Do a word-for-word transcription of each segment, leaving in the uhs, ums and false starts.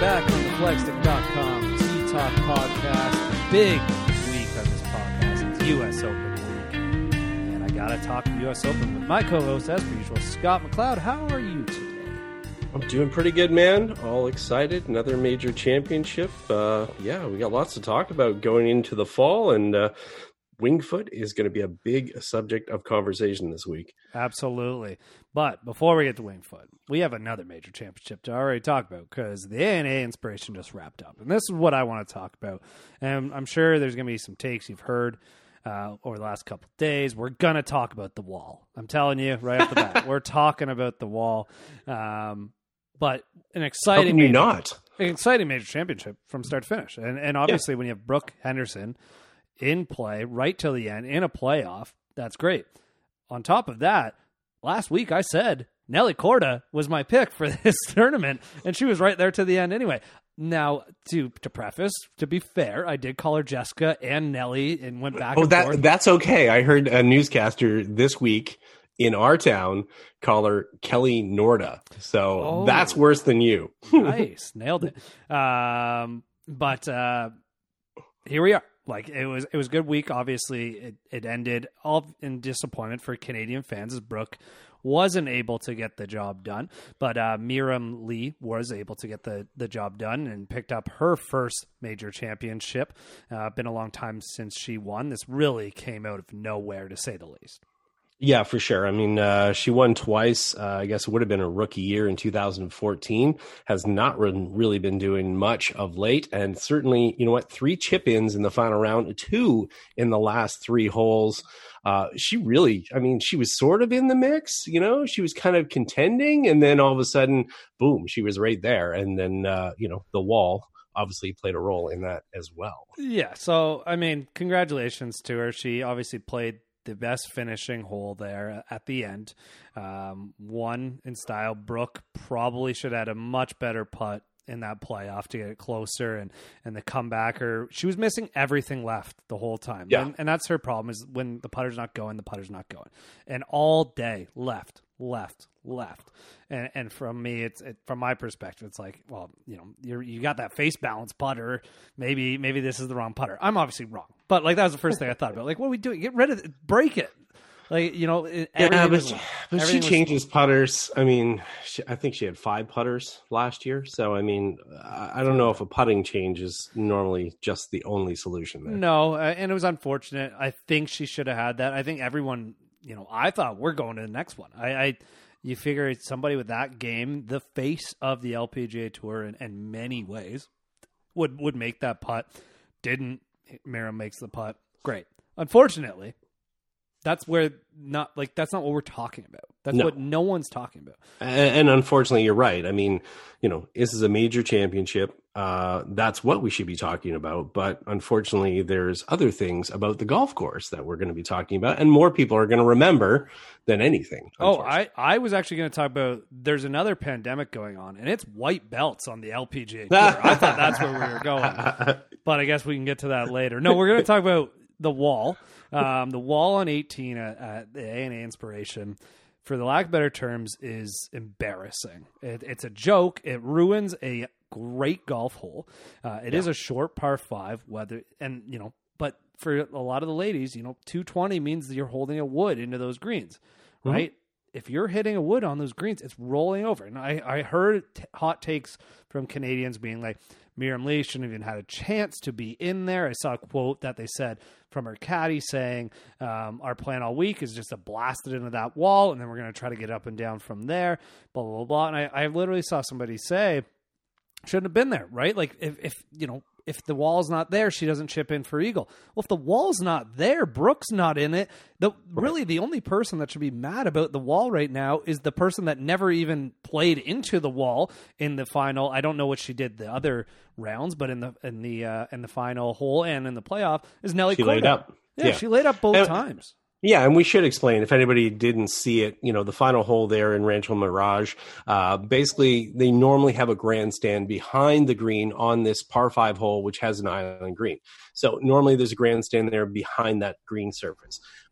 back on the flagstick dot com Tee Talk podcast. Big week on this podcast. It's U S Open week. And I got to talk U S Open with my co-host, as per usual, Scott McLeod. How are you today? I'm doing pretty good, man. All excited. Another major championship. Uh, yeah, we got lots to talk about going into the fall, and uh, Winged Foot is going to be a big subject of conversation this week. Absolutely. But before we get to Winged Foot, we have another major championship to already talk about because the A N A Inspiration just wrapped up. And this is what I want to talk about. And I'm sure there's going to be some takes you've heard uh, over the last couple of days. We're going to talk about the wall. I'm telling you right off the bat. We're talking about the wall. Um, but an exciting How can you major, not? An exciting major championship from start to finish. And, and obviously yeah. when you have Brooke Henderson in play right till the end in a playoff, that's great. On top of that, last week I said Nelly Korda was my pick for this tournament, and she was right there to the end anyway. Now, to to preface, to be fair, I did call her Jessica and Nelly and went back oh, and that, forth. That's okay. I heard a newscaster this week in our town call her Kelly Norda. So oh, that's worse than you. Nice. Nailed it. Um, but uh, here we are. Like it was, it was a good week. Obviously, it, it ended all in disappointment for Canadian fans as Brooke wasn't able to get the job done. But uh, Miriam Lee was able to get the, the job done and picked up her first major championship. Uh, been a long time since she won. This really came out of nowhere, to say the least. Yeah, for sure. I mean, uh, she won twice. Uh, I guess it would have been a rookie year in two thousand fourteen. Has not really been doing much of late. And certainly, you know what, three chip-ins in the final round, two in the last three holes. Uh, she really, I mean, she was sort of in the mix, you know, she was kind of contending. And then all of a sudden, boom, she was right there. And then, uh, you know, the wall obviously played a role in that as well. Yeah. So, I mean, congratulations to her. She obviously played the best finishing hole there at the end. Um, one in style. Brooke probably should have had a much better putt in that playoff to get it closer, and and the comebacker, she was missing everything left the whole time. Yeah. And, and that's her problem, is when the putter's not going, the putter's not going. And all day, left, left, left. And and from me, it's it, from my perspective, it's like, well, you know, you you got that face balance putter. Maybe maybe this is the wrong putter. I'm obviously wrong, but like that was the first thing I thought about. Like, what are we doing? Get rid of it, break it. Like, you know, yeah, but, was, but she changes was... putters. I mean, she, I think she had five putters last year. So, I mean, I, I don't know if a putting change is normally just the only solution there. No, uh, and it was unfortunate. I think she should have had that. I think everyone, you know, I thought we're going to the next one. I, I you figure somebody with that game, the face of the L P G A Tour in, in many ways, would, would make that putt. Didn't. Miriam makes the putt. Great. Unfortunately, that's where not like that's not what we're talking about. That's no. what no one's talking about. And, and unfortunately, you're right. I mean, you know, this is a major championship. Uh, that's what we should be talking about. But unfortunately, there's other things about the golf course that we're going to be talking about, and more people are going to remember than anything. Oh, I, I was actually going to talk about. There's another pandemic going on, and it's white belts on the L P G A Tour. I thought that's where we were going, but I guess we can get to that later. No, we're going to talk about the wall. Um, the wall on eighteen at, at the A N A Inspiration, for the lack of better terms, is embarrassing. It, it's a joke. It ruins a great golf hole. Uh, it yeah. is a short par five, whether and you know, but for a lot of the ladies, you know, two twenty means that you're holding a wood into those greens, right? Mm-hmm. If you're hitting a wood on those greens, it's rolling over. And I, I heard t- hot takes from Canadians being like, Miriam Lee shouldn't even had a chance to be in there. I saw a quote that they said from her caddy saying, um, our plan all week is just to blast it into that wall, and then we're going to try to get up and down from there, blah, blah, blah, blah. And I, I literally saw somebody say, shouldn't have been there, right? Like, if, if you know, if the wall's not there, she doesn't chip in for eagle. Well, if the wall's not there, Brooke's not in it. The really the only person that should be mad about the wall right now is the person that never even played into the wall in the final. I don't know what she did the other rounds, but in the in the uh, in the final hole and in the playoff is Nelly She Korda. laid up. Yeah, yeah, she laid up both and, times. Yeah, and we should explain, if anybody didn't see it, you know, the final hole there in Rancho Mirage, uh, basically they normally have a grandstand behind the green on this par five hole, which has an island green. So normally there's a grandstand there behind that green surface.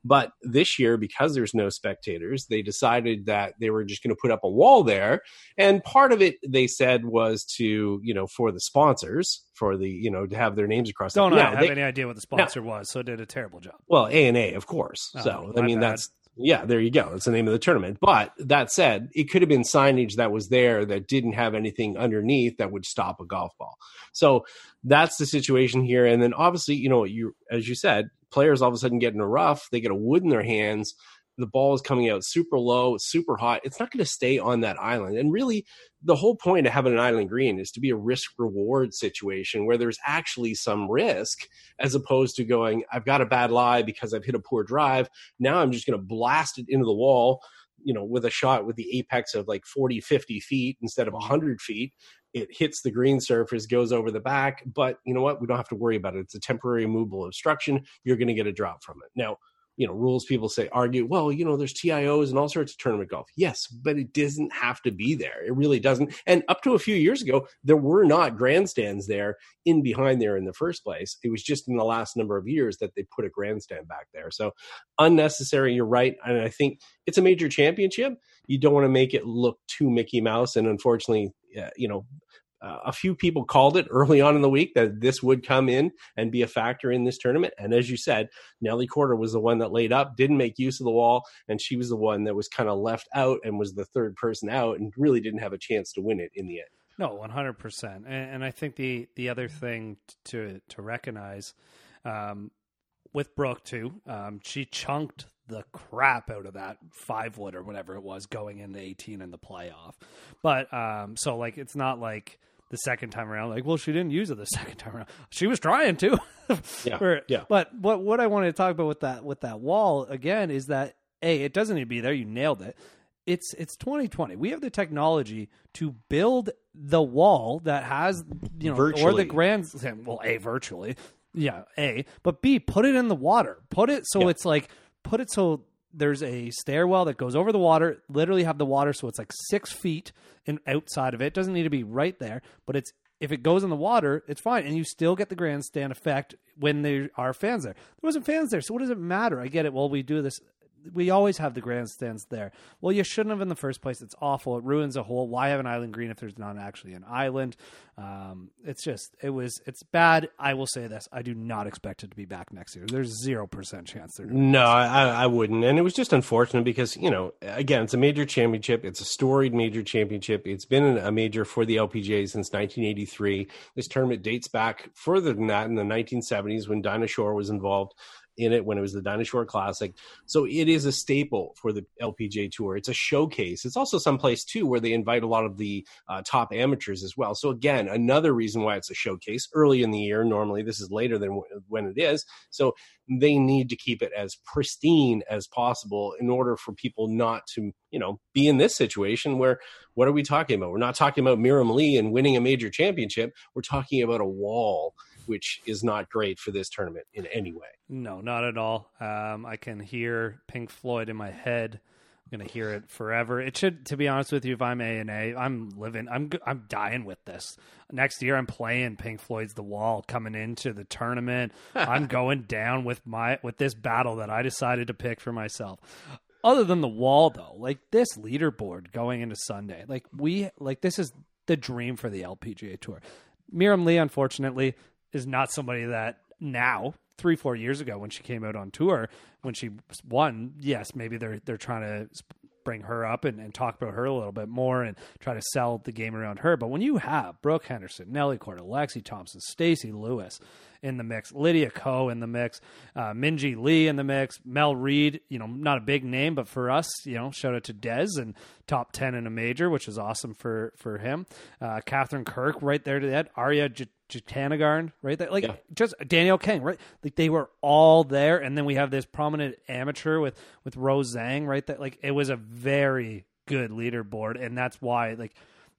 But this year, because there's no spectators, they decided that they were just going to put up a wall there. And part of it, they said, was to, you know, for the sponsors, for the, you know, to have their names across. Don't the, I now, have they, any idea what the sponsor now, was, so it did a terrible job. Well, A and A, of course. Oh, so, I mean, bad. that's, yeah, there you go. It's the name of the tournament. But that said, it could have been signage that was there that didn't have anything underneath that would stop a golf ball. So that's the situation here. And then obviously, you know, you as you said, players all of a sudden get in a rough, they get a wood in their hands. The ball is coming out super low, super hot. It's not going to stay on that island. And really, the whole point of having an island green is to be a risk-reward situation where there's actually some risk, as opposed to going, I've got a bad lie because I've hit a poor drive. Now I'm just going to blast it into the wall, you know, with a shot with the apex of like forty, fifty feet instead of one hundred feet. It hits the green surface, goes over the back. But you know what? We don't have to worry about it. It's a temporary movable obstruction. You're going to get a drop from it. Now, you know, rules people say, argue, well, you know, there's T I Os and all sorts of tournament golf. Yes, but it doesn't have to be there. It really doesn't. And up to a few years ago, there were not grandstands there in behind there in the first place. It was just in the last number of years that they put a grandstand back there. So unnecessary, you're right. And I think it's a major championship. You don't want to make it look too Mickey Mouse. And unfortunately, uh, you know, Uh, a few people called it early on in the week that this would come in and be a factor in this tournament. And as you said, Nelly Korda was the one that laid up, didn't make use of the wall, and she was the one that was kind of left out and was the third person out and really didn't have a chance to win it in the end. No, one hundred percent. And, and I think the, the other thing to to recognize um, with Brooke, too, um, she chunked the crap out of that five wood or whatever it was going into eighteen in the playoff. But um, so, like, it's not like the second time around, like, well, she didn't use it the second time around. She was trying to. yeah, or, yeah. But what what I wanted to talk about with that with that wall again is that A, it doesn't need to be there. You nailed it. It's it's twenty twenty. We have the technology to build the wall that has, you know, virtually. or the grand well, A, virtually, yeah, A, but B, put it in the water. Put it so yeah. it's like put it so there's a stairwell that goes over the water, literally have the water so it's like six feet and outside of it. It doesn't need to be right there, but it's if it goes in the water, it's fine. And you still get the grandstand effect when there are fans there. There wasn't fans there, so what does it matter? I get it. Well, we do this. We always have the grandstands there. Well, you shouldn't have in the first place. It's awful. It ruins a hole. Why have an island green if there's not actually an island? Um, it's just, it was, it's bad. I will say this. I do not expect it to be back next year. There's zero percent chance they're doing No, I, I wouldn't. And it was just unfortunate because, you know, again, it's a major championship. It's a storied major championship. It's been a major for the L P G A since nineteen eighty-three. This tournament dates back further than that in the nineteen seventies when Dinah Shore was involved in it when it was the Dinah Shore Classic. So it is a staple for the L P G A Tour. It's a showcase. It's also someplace, too, where they invite a lot of the uh, top amateurs as well. So, again, another reason why it's a showcase early in the year. Normally, this is later than w- when it is. So they need to keep it as pristine as possible in order for people not to, you know, be in this situation where, what are we talking about? We're not talking about Miriam Lee and winning a major championship. We're talking about a wall, which is not great for this tournament in any way. No, not at all. Um, I can hear Pink Floyd in my head. I'm going to hear it forever. It should, to be honest with you, if I'm A and A, I'm living, I'm I'm dying with this. Next year, I'm playing Pink Floyd's The Wall coming into the tournament. I'm going down with my with this battle that I decided to pick for myself. Other than the wall, though, like this leaderboard going into Sunday, like we, like this is the dream for the L P G A Tour. Miriam Lee, unfortunately, is not somebody that now, three, four years ago when she came out on tour, when she won, yes, maybe they're they're trying to bring her up and, and talk about her a little bit more and try to sell the game around her. But when you have Brooke Henderson, Nelly Korda, Lexi Thompson, Stacey Lewis in the mix, Lydia Ko in the mix, uh, Minji Lee in the mix, Mel Reed, you know, not a big name, but for us, you know, shout out to Dez and top ten in a major, which is awesome for, for him. Uh, Catherine Kirk right there to the end, Arya J- Jitanagarn right there, like yeah. just Danielle King, right? Like they were all there. And then we have this prominent amateur with, with Rose Zhang right there. Like it was a very good leaderboard. And that's why, like,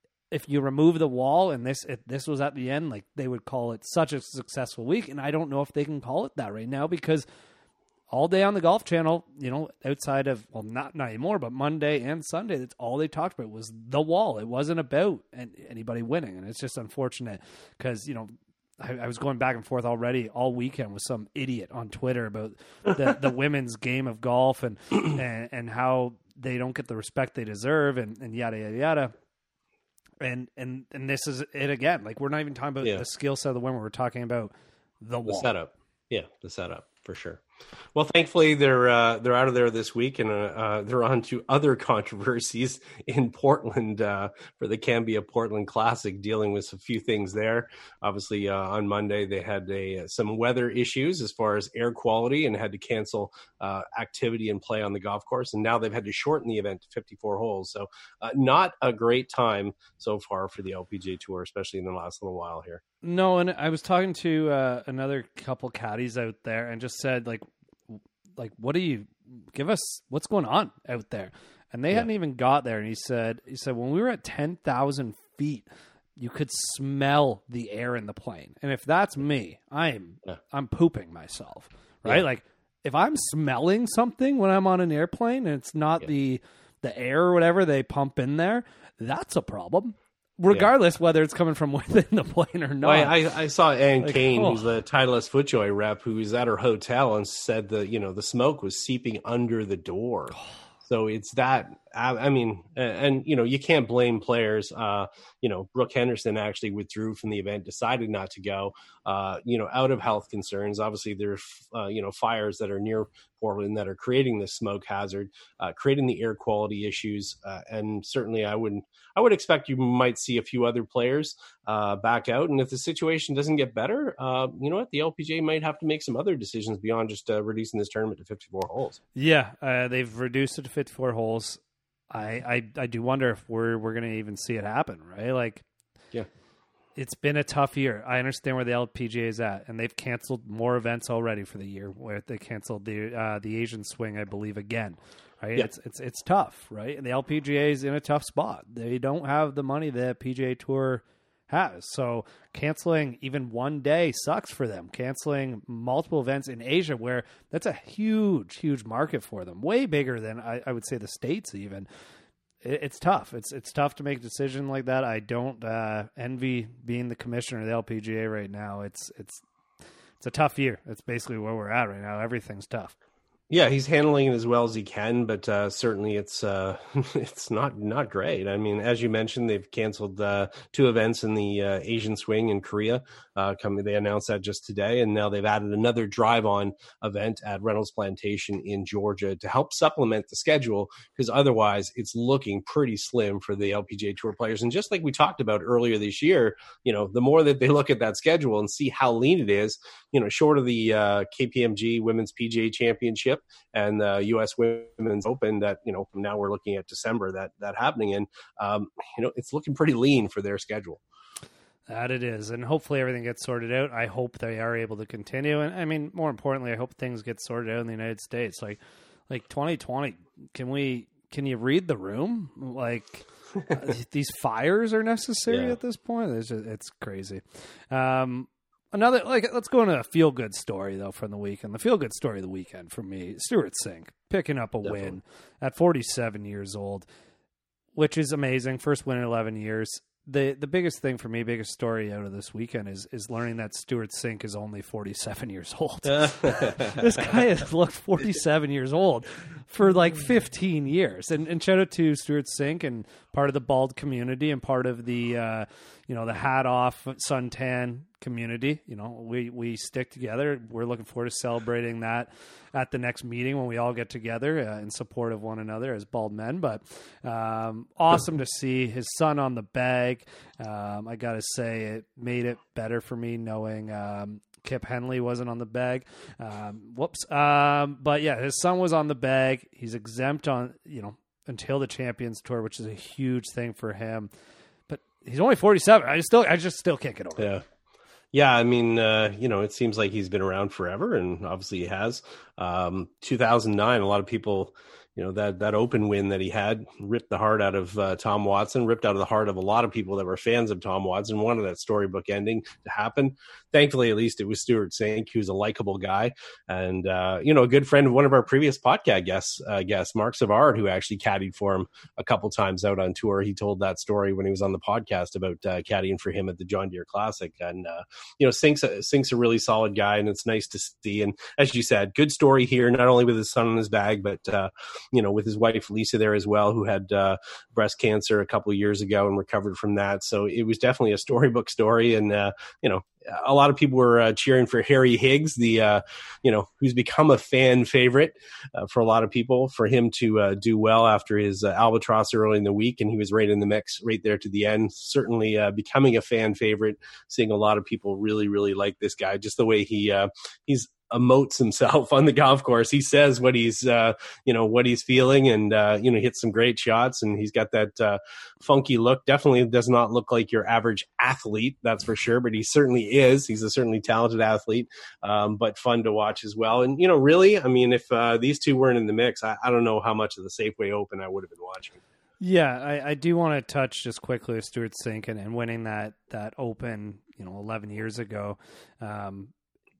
if you remove the wall and this if this was at the end, like they would call it such a successful week. And I don't know if they can call it that right now because all day on the Golf Channel, you know, outside of, well, not, not anymore, but Monday and Sunday, that's all they talked about was the wall. It wasn't about anybody winning. And it's just unfortunate because, you know, I, I was going back and forth already all weekend with some idiot on Twitter about the, the women's game of golf and, and and how they don't get the respect they deserve and, and yada yada yada. And and and this is it again. Like we're not even talking about yeah. the skill set of the women. We're talking about the wall. The setup. Yeah, the setup for sure. Well, thankfully they're uh, they're out of there this week, and uh, uh, they're on to other controversies in Portland uh, for the Cambia Portland Classic, dealing with a few things there. Obviously, uh, on Monday they had a some weather issues as far as air quality and had to cancel uh, activity and play on the golf course, and now they've had to shorten the event to fifty-four holes. So, uh, not a great time so far for the L P G A Tour, especially in the last little while here. No, and I was talking to uh, another couple caddies out there, and just said like. Like, what do you give us? What's going on out there? And they yeah. hadn't even got there. And he said, he said, when we were at ten thousand feet, you could smell the air in the plane. And if that's me, I'm, yeah. I'm pooping myself, right? Yeah. Like if I'm smelling something when I'm on an airplane and it's not yeah. the, the air or whatever they pump in there, that's a problem. Regardless yeah. whether it's coming from within the plane or not. Well, I, I saw Ann like, Kane, oh. who's the Titleist FootJoy rep, who was at her hotel and said that, you know, the smoke was seeping under the door. So it's that, I, I mean, and, and, you know, you can't blame players. Uh, you know, Brooke Henderson actually withdrew from the event, decided not to go, uh, you know, out of health concerns. Obviously, there's, uh, you know, fires that are near Portland that are creating this smoke hazard, uh, creating the air quality issues. Uh, and certainly I wouldn't, I would expect you might see a few other players uh, back out. And if the situation doesn't get better, uh, you know what, the L P G A might have to make some other decisions beyond just uh, reducing this tournament to fifty-four holes. Yeah, uh, they've reduced it to fifty-four holes. I, I, I do wonder if we're we're going to even see it happen, right? Like, yeah, it's been a tough year. I understand where the L P G A is at, and they've canceled more events already for the year. Where they canceled the uh, the Asian Swing, I believe, again. Right, yeah. it's it's it's tough, right? And the L P G A is in a tough spot. They don't have the money the P G A Tour has, so canceling even one day sucks for them. Canceling multiple events in Asia, where that's a huge, huge market for them, way bigger than I, I would say the States even. It, it's tough. It's it's tough to make a decision like that. I don't uh, envy being the commissioner of the L P G A right now. It's it's it's a tough year. That's basically where we're at right now. Everything's tough. Yeah, he's handling it as well as he can, but uh, certainly it's uh, it's not not great. I mean, as you mentioned, they've canceled uh, two events in the uh, Asian Swing in Korea. Uh, coming, they announced that just today, and now they've added another drive-on event at Reynolds Plantation in Georgia to help supplement the schedule, because otherwise it's looking pretty slim for the L P G A Tour players. And just like we talked about earlier this year, you know, the more that they look at that schedule and see how lean it is, you know, short of the uh, K P M G Women's P G A Championship and the U S Women's Open that, you know, now we're looking at December that that happening in, um, you know, it's looking pretty lean for their schedule. That it is. And hopefully everything gets sorted out. I hope they are able to continue. And I mean, more importantly, I hope things get sorted out in the United States. Like, like twenty twenty, can we, can you read the room? Like these fires are necessary yeah. at this point. It's just, it's crazy. Um, Another, like, let's go into a feel-good story, though, from the weekend. The feel-good story of the weekend for me, Stewart Cink, picking up a Definitely. win at forty-seven years old, which is amazing. First win in eleven years. The the biggest thing for me, biggest story out of this weekend is is learning that Stewart Cink is only forty-seven years old. This guy has looked forty-seven years old for like fifteen years. And, and shout out to Stewart Cink and part of the bald community and part of the, uh, you know, the hat off suntan community. You know, we, we stick together. We're looking forward to celebrating that at the next meeting when we all get together uh, in support of one another as bald men. But um, awesome to see his son on the bag. Um, I got to say, it made it better for me knowing um, Kip Henley wasn't on the bag. Um, whoops. Um, but yeah, his son was on the bag. He's exempt on, you know, until the Champions Tour, which is a huge thing for him. But he's only forty-seven. I just still, I just still can't get over yeah. it. Yeah, I mean, uh, you know, it seems like he's been around forever, and obviously he has. Um, two thousand nine, a lot of people, you know, that, that open win that he had ripped the heart out of uh, Tom Watson, ripped out of the heart of a lot of people that were fans of Tom Watson, wanted that storybook ending to happen. Thankfully, at least it was Stuart Sink, who's a likable guy and, uh, you know, a good friend of one of our previous podcast guests, uh, guests Mark Savard, who actually caddied for him a couple times out on tour. He told that story when he was on the podcast about uh, caddying for him at the John Deere Classic. And, uh, you know, Sink's a, Sink's a really solid guy, and it's nice to see. And as you said, good story here, not only with his son in his bag, but, uh, you know, with his wife, Lisa, there as well, who had uh, breast cancer a couple of years ago and recovered from that. So it was definitely a storybook story. And, uh, you know, a lot of people were uh, cheering for Harry Higgs, the, uh, you know, who's become a fan favorite uh, for a lot of people, for him to uh, do well after his uh, albatross early in the week. And he was right in the mix right there to the end, certainly uh, becoming a fan favorite, seeing a lot of people really, really like this guy, just the way he uh, he's emotes himself on the golf course. He says what he's, uh, you know, what he's feeling, and, uh, you know, hits some great shots, and he's got that, uh, funky look. Definitely does not look like your average athlete, that's for sure, but he certainly is. He's a certainly talented athlete, um, but fun to watch as well. And, you know, really, I mean, if, uh, these two weren't in the mix, I, I don't know how much of the Safeway Open I would have been watching. Yeah, I, I do want to touch just quickly with Stuart Sink and, and winning that, that Open, you know, eleven years ago. Um,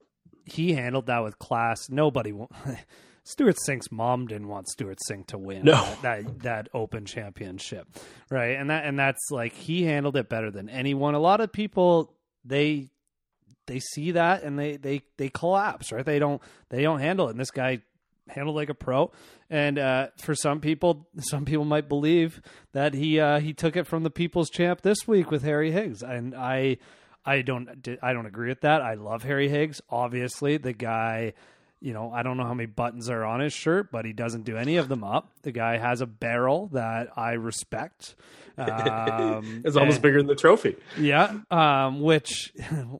He handled that with class. Nobody, Stuart Sink's mom didn't want Stuart Sink to win no. that, that that Open championship, right? And that and that's like he handled it better than anyone. A lot of people they they see that and they they they collapse, right? They don't they don't handle it. And this guy handled like a pro. And uh, for some people, some people might believe that he uh, he took it from the People's Champ this week with Harry Higgs, and I. I don't I don't agree with that. I love Harry Higgs. Obviously, the guy, you know, I don't know how many buttons are on his shirt, but he doesn't do any of them up. The guy has a barrel that I respect. Um, it's almost and, bigger than the trophy. Yeah, um, which,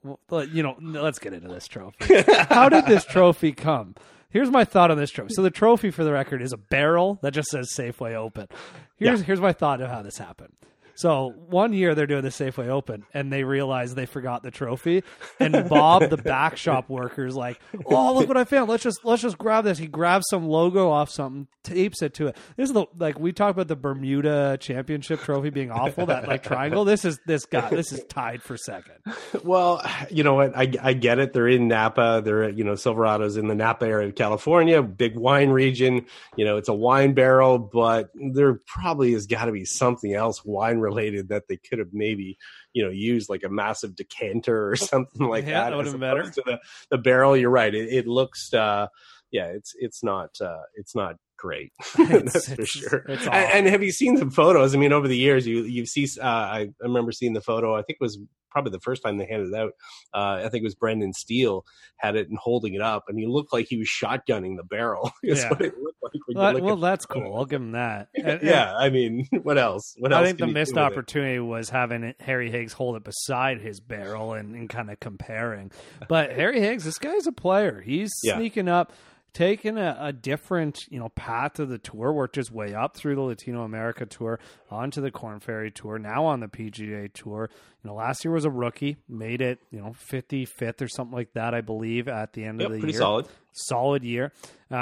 you know, let's get into this trophy. How did this trophy come? Here's my thought on this trophy. So the trophy, for the record, is a barrel that just says Safeway Open. Here's, yeah. here's my thought of how this happened. So one year they're doing the Safeway Open, and they realize they forgot the trophy. And Bob, the back shop worker, is like, "Oh, look what I found! Let's just let's just grab this." He grabs some logo off something, tapes it to it. This is the like we talked about the Bermuda Championship trophy being awful. That like triangle. This is this guy. This is tied for second. Well, you know what? I I get it. They're in Napa. They're you know Silverado's in the Napa area of California, big wine region. You know, it's a wine barrel, but there probably has got to be something else wine related that they could have maybe, you know, used like a massive decanter or something like yeah, that. that would have been better. To the, the barrel, you're right. It, it looks, uh, yeah, it's it's not uh, it's not great. It's, That's for it's, sure. It's and, and have you seen the photos? I mean, over the years, you you see. Uh, I, I remember seeing the photo. I think it was probably the first time they handed it out. Uh, I think it was Brendan Steele had it and holding it up, and he looked like he was shotgunning the barrel. That's yeah. what it looked like. Well, well that's cool. I'll give him that. And, yeah, I mean, what else? What I else think the missed opportunity it? was having Harry Higgs hold it beside his barrel and, and kind of comparing. But Harry Higgs, this guy's a player. He's yeah. sneaking up. Taking a, a different, you know, path of the tour, worked his way up through the Latino America Tour, onto the Korn Ferry Tour, now on the P G A Tour. You know, last year was a rookie, made it, you know, fifty-fifth or something like that, I believe, at the end yep, of the pretty year. Solid, solid year,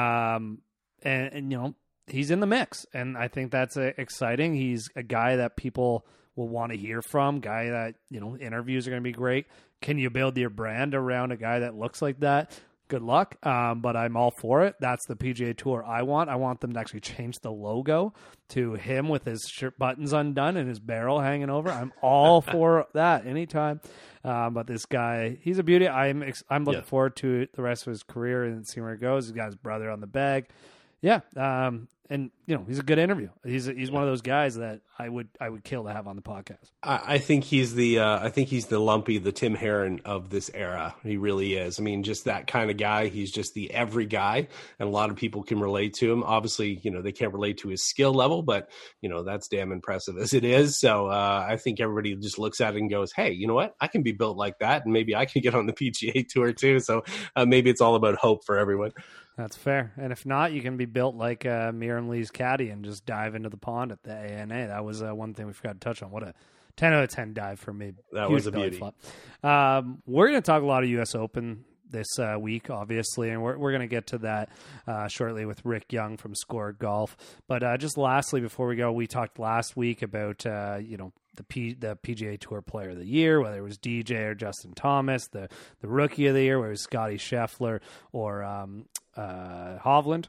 um, and, and you know, he's in the mix, and I think that's uh, exciting. He's a guy that people will want to hear from, guy that, you know, interviews are going to be great. Can you build your brand around a guy that looks like that? Good luck, um, but I'm all for it. That's the P G A Tour I want. I want them to actually change the logo to him with his shirt buttons undone and his barrel hanging over. I'm all for that anytime. Um, but this guy, he's a beauty. I'm ex- I'm looking yeah. forward to the rest of his career and seeing where it goes. He's got his brother on the bag. Yeah, um, and you know he's a good interview. He's a, he's one of those guys that I would I would kill to have on the podcast. I, I think he's the uh, I think he's the Lumpy, the Tim Herron of this era. He really is. I mean, just that kind of guy. He's just the every guy, and a lot of people can relate to him. Obviously, you know they can't relate to his skill level, but you know that's damn impressive as it is. So uh, I think everybody just looks at it and goes, "Hey, you know what? I can be built like that, and maybe I can get on the P G A Tour too." So uh, maybe it's all about hope for everyone. That's fair. And if not, you can be built like uh, Miriam Lee's caddy and just dive into the pond at the A N A. That was uh, one thing we forgot to touch on. What a ten out of ten dive for me. That Huge was a beauty. Um, we're going to talk a lot of U S Open this uh, week, obviously, and we're we're going to get to that uh, shortly with Rick Young from Score Golf. But uh, just lastly, before we go, we talked last week about uh, you know the P, the P G A Tour Player of the Year, whether it was D J or Justin Thomas, the the Rookie of the Year, whether it was Scotty Scheffler or um, uh, Hovland.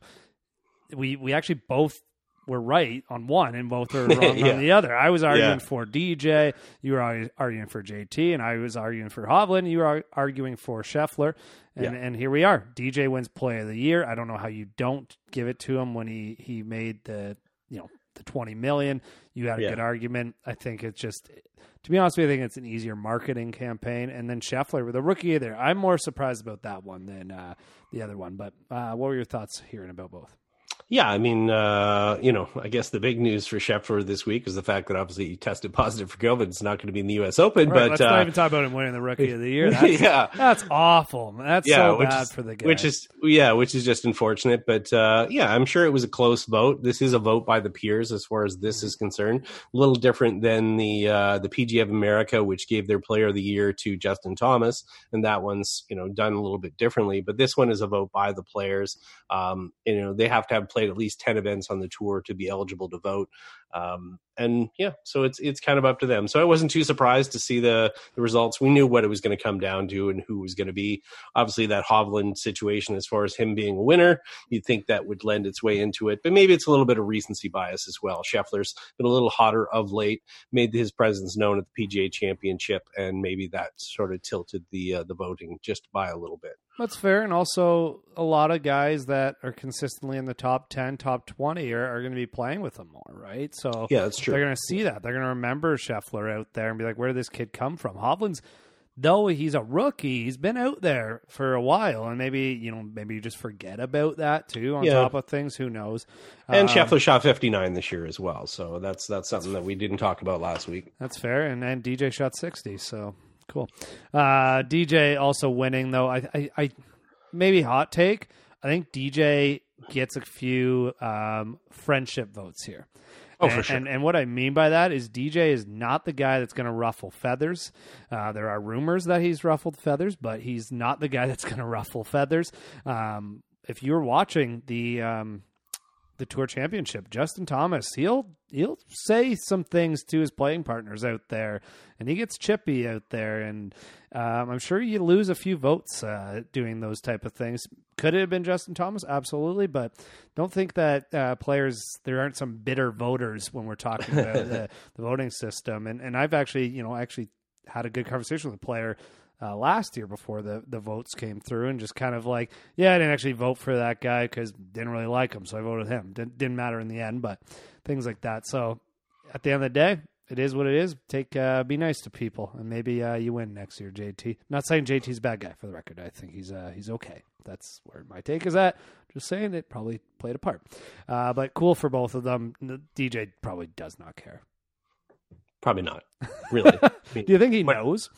We we actually both were right on one and both were wrong yeah. on the other. I was arguing yeah. for D J, you were arguing for J T, and I was arguing for Hovland, you were arguing for Scheffler, and, yeah. and here we are. D J wins Play of the Year. I don't know how you don't give it to him when he, he made the, you know, the twenty million. You had a yeah. good argument. I think it's just, to be honest with you, I think it's an easier marketing campaign. And then Scheffler with the Rookie of the Year. I'm more surprised about that one than uh, the other one. But uh, what were your thoughts hearing about both? Yeah, I mean, uh, you know, I guess the big news for Scheffler this week is the fact that obviously he tested positive for COVID. It's not going to be in the U S Open, right, but let's uh, not even talk about him winning the Rookie of the Year. That's, yeah, that's awful. That's yeah, so which bad is, for the guy. Which is, yeah, which is just unfortunate. But uh, yeah, I'm sure it was a close vote. This is a vote by the peers as far as this is concerned. A little different than the uh, the P G A of America, which gave their Player of the Year to Justin Thomas, and that one's you know done a little bit differently. But this one is a vote by the players. Um, you know, they have to have played at least ten events on the tour to be eligible to vote. Um, and yeah, so it's it's kind of up to them. So I wasn't too surprised to see the, the results. We knew what it was going to come down to and who was going to be. Obviously, that Hovland situation, as far as him being a winner, you'd think that would lend its way into it. But maybe it's a little bit of recency bias as well. Scheffler's been a little hotter of late, made his presence known at the P G A Championship, and maybe that sort of tilted the uh, the voting just by a little bit. That's fair. And also a lot of guys that are consistently in the top ten, top twenty are, are going to be playing with them more, right? So yeah, that's true. They're going to see that. They're going to remember Scheffler out there and be like, where did this kid come from? Hovland's, though he's a rookie, he's been out there for a while. And maybe, you know, maybe you just forget about that too on yeah. top of things. Who knows? And um, Scheffler shot fifty-nine this year as well. So that's, that's something that we didn't talk about last week. That's fair. And then D J shot sixty. So cool. Uh, D J also winning, though. I, I, I maybe hot take. I think D J gets a few um, friendship votes here. Oh, and, for sure. And, and what I mean by that is D J is not the guy that's going to ruffle feathers. Uh, there are rumors that he's ruffled feathers, but he's not the guy that's going to ruffle feathers. Um, if you're watching the um, the Tour Championship, Justin Thomas, he'll he'll say some things to his playing partners out there, and he gets chippy out there, and um, I'm sure you lose a few votes uh, doing those type of things. Could it have been Justin Thomas? Absolutely, but don't think that uh, players, there aren't some bitter voters when we're talking about the, the voting system. And and I've actually, you know, actually had a good conversation with a player Uh, last year before the, the votes came through, and just kind of like, yeah, I didn't actually vote for that guy because didn't really like him, so I voted him. Didn't, didn't matter in the end, but things like that. So at the end of the day, it is what it is. Take uh, be nice to people, and maybe uh, you win next year, J T. Not saying J T's a bad guy, for the record. I think he's uh, he's okay. That's where my take is at. Just saying it probably played a part. Uh, but cool for both of them. D J probably does not care. Probably not, really. Do you think he knows?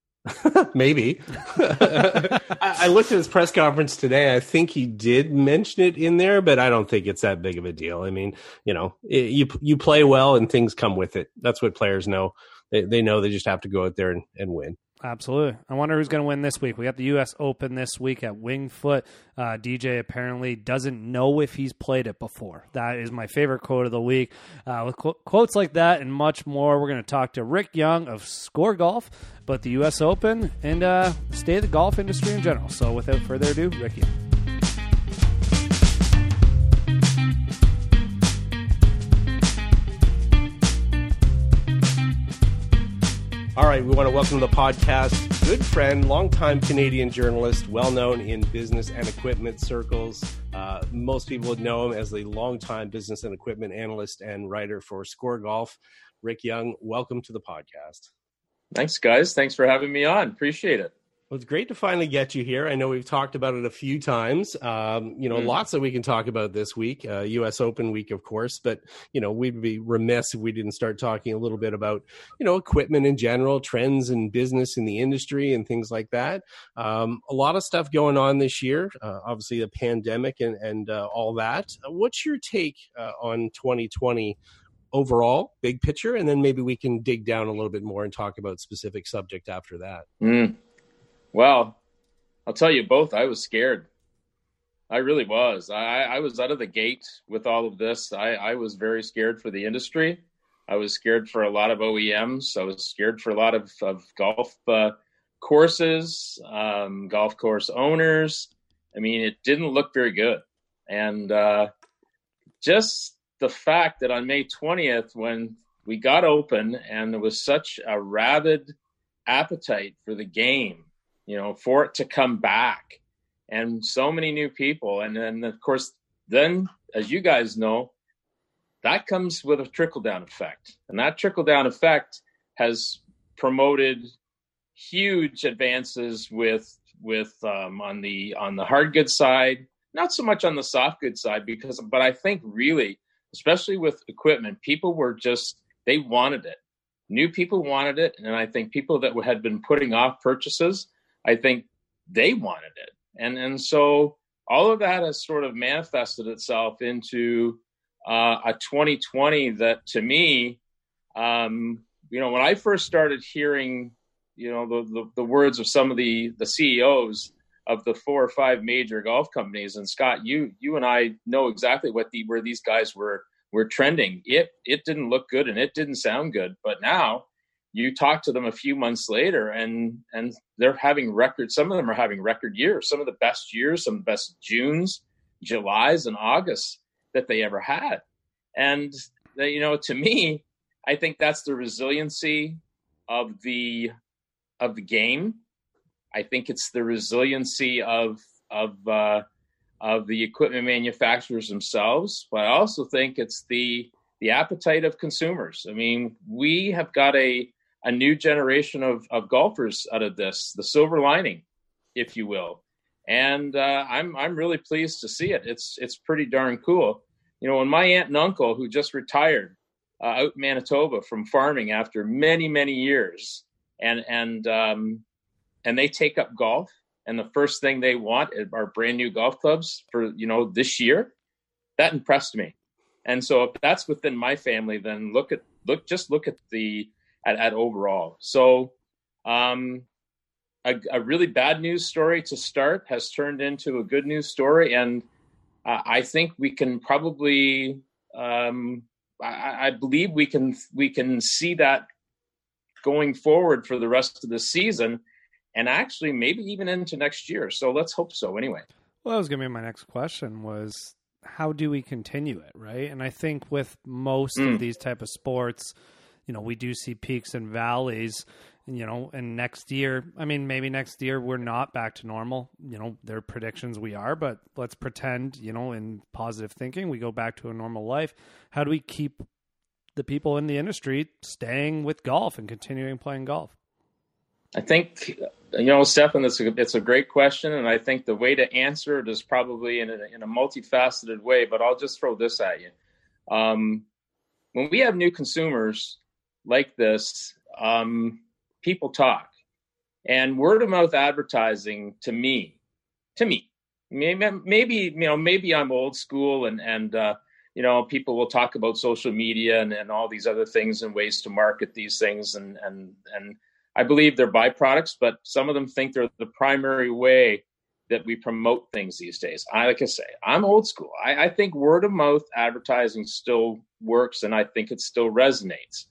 Maybe. I, I looked at his press conference today. I think he did mention it in there, but I don't think it's that big of a deal. I mean, you know, it, you you play well and things come with it. That's what players know. They, they know they just have to go out there and, and win. Absolutely. I wonder who's going to win this week. We got the U S Open this week at Winged Foot. Uh, D J apparently doesn't know if he's played it before. That is my favorite quote of the week. Uh, with qu- quotes like that and much more, we're going to talk to Rick Young of Score Golf about the U S Open and uh, state of the golf industry in general. So without further ado, Rick Young. All right, we want to welcome to the podcast good friend, longtime Canadian journalist, well-known in business and equipment circles. Uh, most people would know him as the longtime business and equipment analyst and writer for Score Golf. Rick Young, welcome to the podcast. Thanks, guys. Thanks for having me on. Appreciate it. Well, it's great to finally get you here. I know we've talked about it a few times. Um, you know, mm. lots that we can talk about this week, uh, U S Open week, of course. But, you know, we'd be remiss if we didn't start talking a little bit about, you know, equipment in general, trends in business in the industry and things like that. Um, a lot of stuff going on this year, uh, obviously a pandemic and, and uh, all that. What's your take uh, on twenty twenty overall, big picture? And then maybe we can dig down a little bit more and talk about specific subject after that. Mm. Well, I'll tell you both, I was scared. I really was. I, I was out of the gate with all of this. I, I was very scared for the industry. I was scared for a lot of O E Ms. I was scared for a lot of, of golf uh, courses, um, golf course owners. I mean, it didn't look very good. And uh, just the fact that on May twentieth, when we got open and there was such a rabid appetite for the game, you know, for it to come back, and so many new people. And then, of course, then, as you guys know, that comes with a trickle-down effect. And that trickle-down effect has promoted huge advances with with um, on the on the hard goods side, not so much on the soft goods side, because, but I think really, especially with equipment, people were just, they wanted it. New people wanted it. And I think people that had been putting off purchases, I think they wanted it. And and so all of that has sort of manifested itself into uh, a twenty twenty that, to me, um, you know, when I first started hearing, you know, the, the, the words of some of the, the C E Os of the four or five major golf companies, and Scott, you you and I know exactly what the where these guys were were trending. It it didn't look good and it didn't sound good. But now you talk to them a few months later, and and they're having record. Some of them are having record years. Some of the best years, some of the best Junes, Julys, and Augusts that they ever had. And they, you know, to me, I think that's the resiliency of the of the game. I think it's the resiliency of of uh, of the equipment manufacturers themselves, but I also think it's the the appetite of consumers. I mean, we have got a a new generation of, of golfers out of this, the silver lining, if you will. And uh, I'm I'm really pleased to see it. It's it's pretty darn cool. You know, when my aunt and uncle, who just retired uh, out in Manitoba from farming after many many years, and and um, and they take up golf, and the first thing they want are brand new golf clubs for, you know, this year, that impressed me. And so if that's within my family, then look at look just look at the at, at overall. So um, a, a really bad news story to start has turned into a good news story, and uh, I think we can probably um, I, I believe we can we can see that going forward for the rest of the season, and actually maybe even into next year. So let's hope so anyway. Well, that was going to be my next question, was how do we continue it, right? And I think with most mm. of these type of sports, you know, we do see peaks and valleys, and, you know, and next year, I mean, maybe next year we're not back to normal. You know, there are predictions we are, but let's pretend, you know, in positive thinking, we go back to a normal life. How do we keep the people in the industry staying with golf and continuing playing golf? I think, you know, Stefan, it's a, it's a great question. And I think the way to answer it is probably in a, in a multifaceted way, but I'll just throw this at you. Um, when we have new consumers like this, um, people talk, and word of mouth advertising to me, to me, maybe, maybe, you know, maybe I'm old school and, and, uh, you know, people will talk about social media and, and all these other things and ways to market these things. And, and, and I believe they're byproducts, but some of them think they're the primary way that we promote things these days. I, like I say, I'm old school. I, I think word of mouth advertising still works, and I think it still resonates.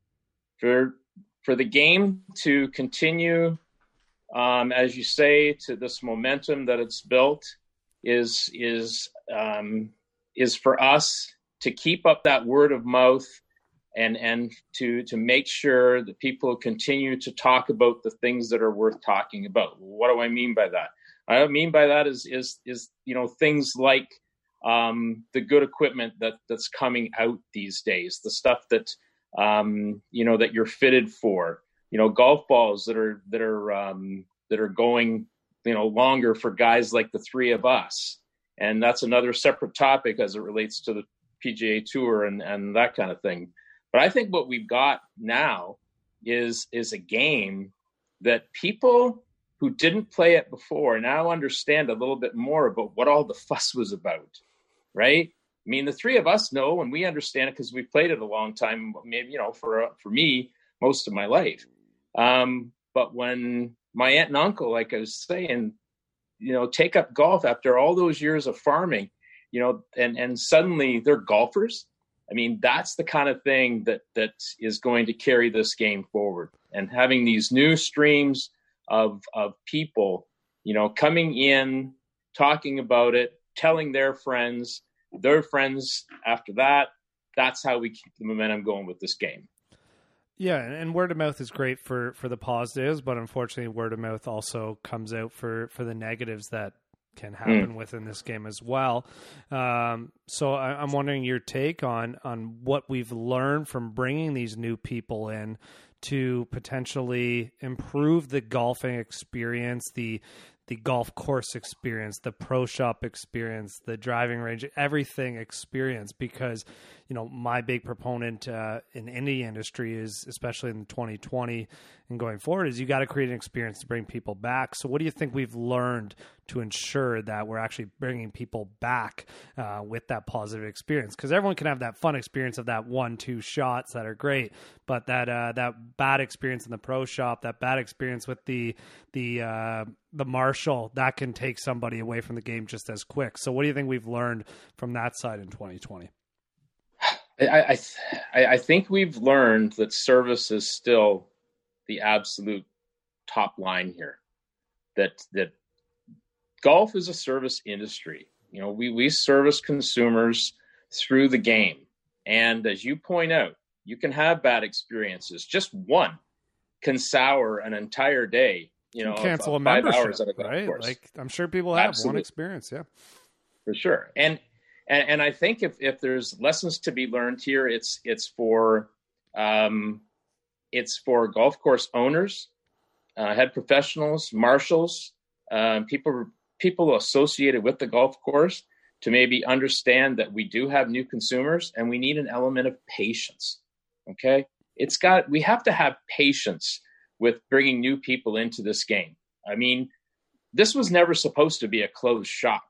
For, for the game to continue, um, as you say, to this momentum that it's built is, is, um, is for us to keep up that word of mouth and and to to make sure that people continue to talk about the things that are worth talking about. What do I mean by that? I mean by that is is is you know, things like um, the good equipment that that's coming out these days, the stuff that um, you know, that you're fitted for. You know, golf balls that are that are um, that are going, you know, longer for guys like the three of us. And that's another separate topic as it relates to the P G A Tour and, and that kind of thing. But I think what we've got now is is a game that people who didn't play it before now understand a little bit more about what all the fuss was about, right? I mean, the three of us know, and we understand it because we played it a long time, maybe, you know, for for me, most of my life. Um, but when my aunt and uncle, like I was saying, you know, take up golf after all those years of farming, you know, and, and suddenly they're golfers. I mean, that's the kind of thing that, that is going to carry this game forward. And having these new streams of, of people, you know, coming in, talking about it, telling their friends, their friends after that, that's how we keep the momentum going with this game. Yeah, and word of mouth is great for, for the positives, but unfortunately word of mouth also comes out for, for the negatives that can happen mm. within this game as well. Um, so I, I'm wondering your take on, on what we've learned from bringing these new people in to potentially improve the golfing experience, the the golf course experience, the pro shop experience, the driving range, everything experience, because, you know, my big proponent uh, in any industry is, especially in twenty twenty and going forward, is you got to create an experience to bring people back. So what do you think we've learned to ensure that we're actually bringing people back uh, with that positive experience? Because everyone can have that fun experience of that one, two shots that are great, but that uh, that bad experience in the pro shop, that bad experience with the the uh, the Marshall, that can take somebody away from the game just as quick. So what do you think we've learned from that side in twenty twenty? I I, I think we've learned that service is still the absolute top line here. That that golf is a service industry. You know, we we service consumers through the game, and as you point out, you can have bad experiences. Just one can sour an entire day. You know, cancel of, of a membership, hours at a golf right? course. Like I'm sure people have Absolutely. one experience, yeah, for sure. And and and I think if if there's lessons to be learned here, it's it's for um, it's for golf course owners, uh, head professionals, marshals, um, people people associated with the golf course to maybe understand that we do have new consumers and we need an element of patience. Okay, it's got we have to have patience with bringing new people into this game. I mean, this was never supposed to be a closed shop,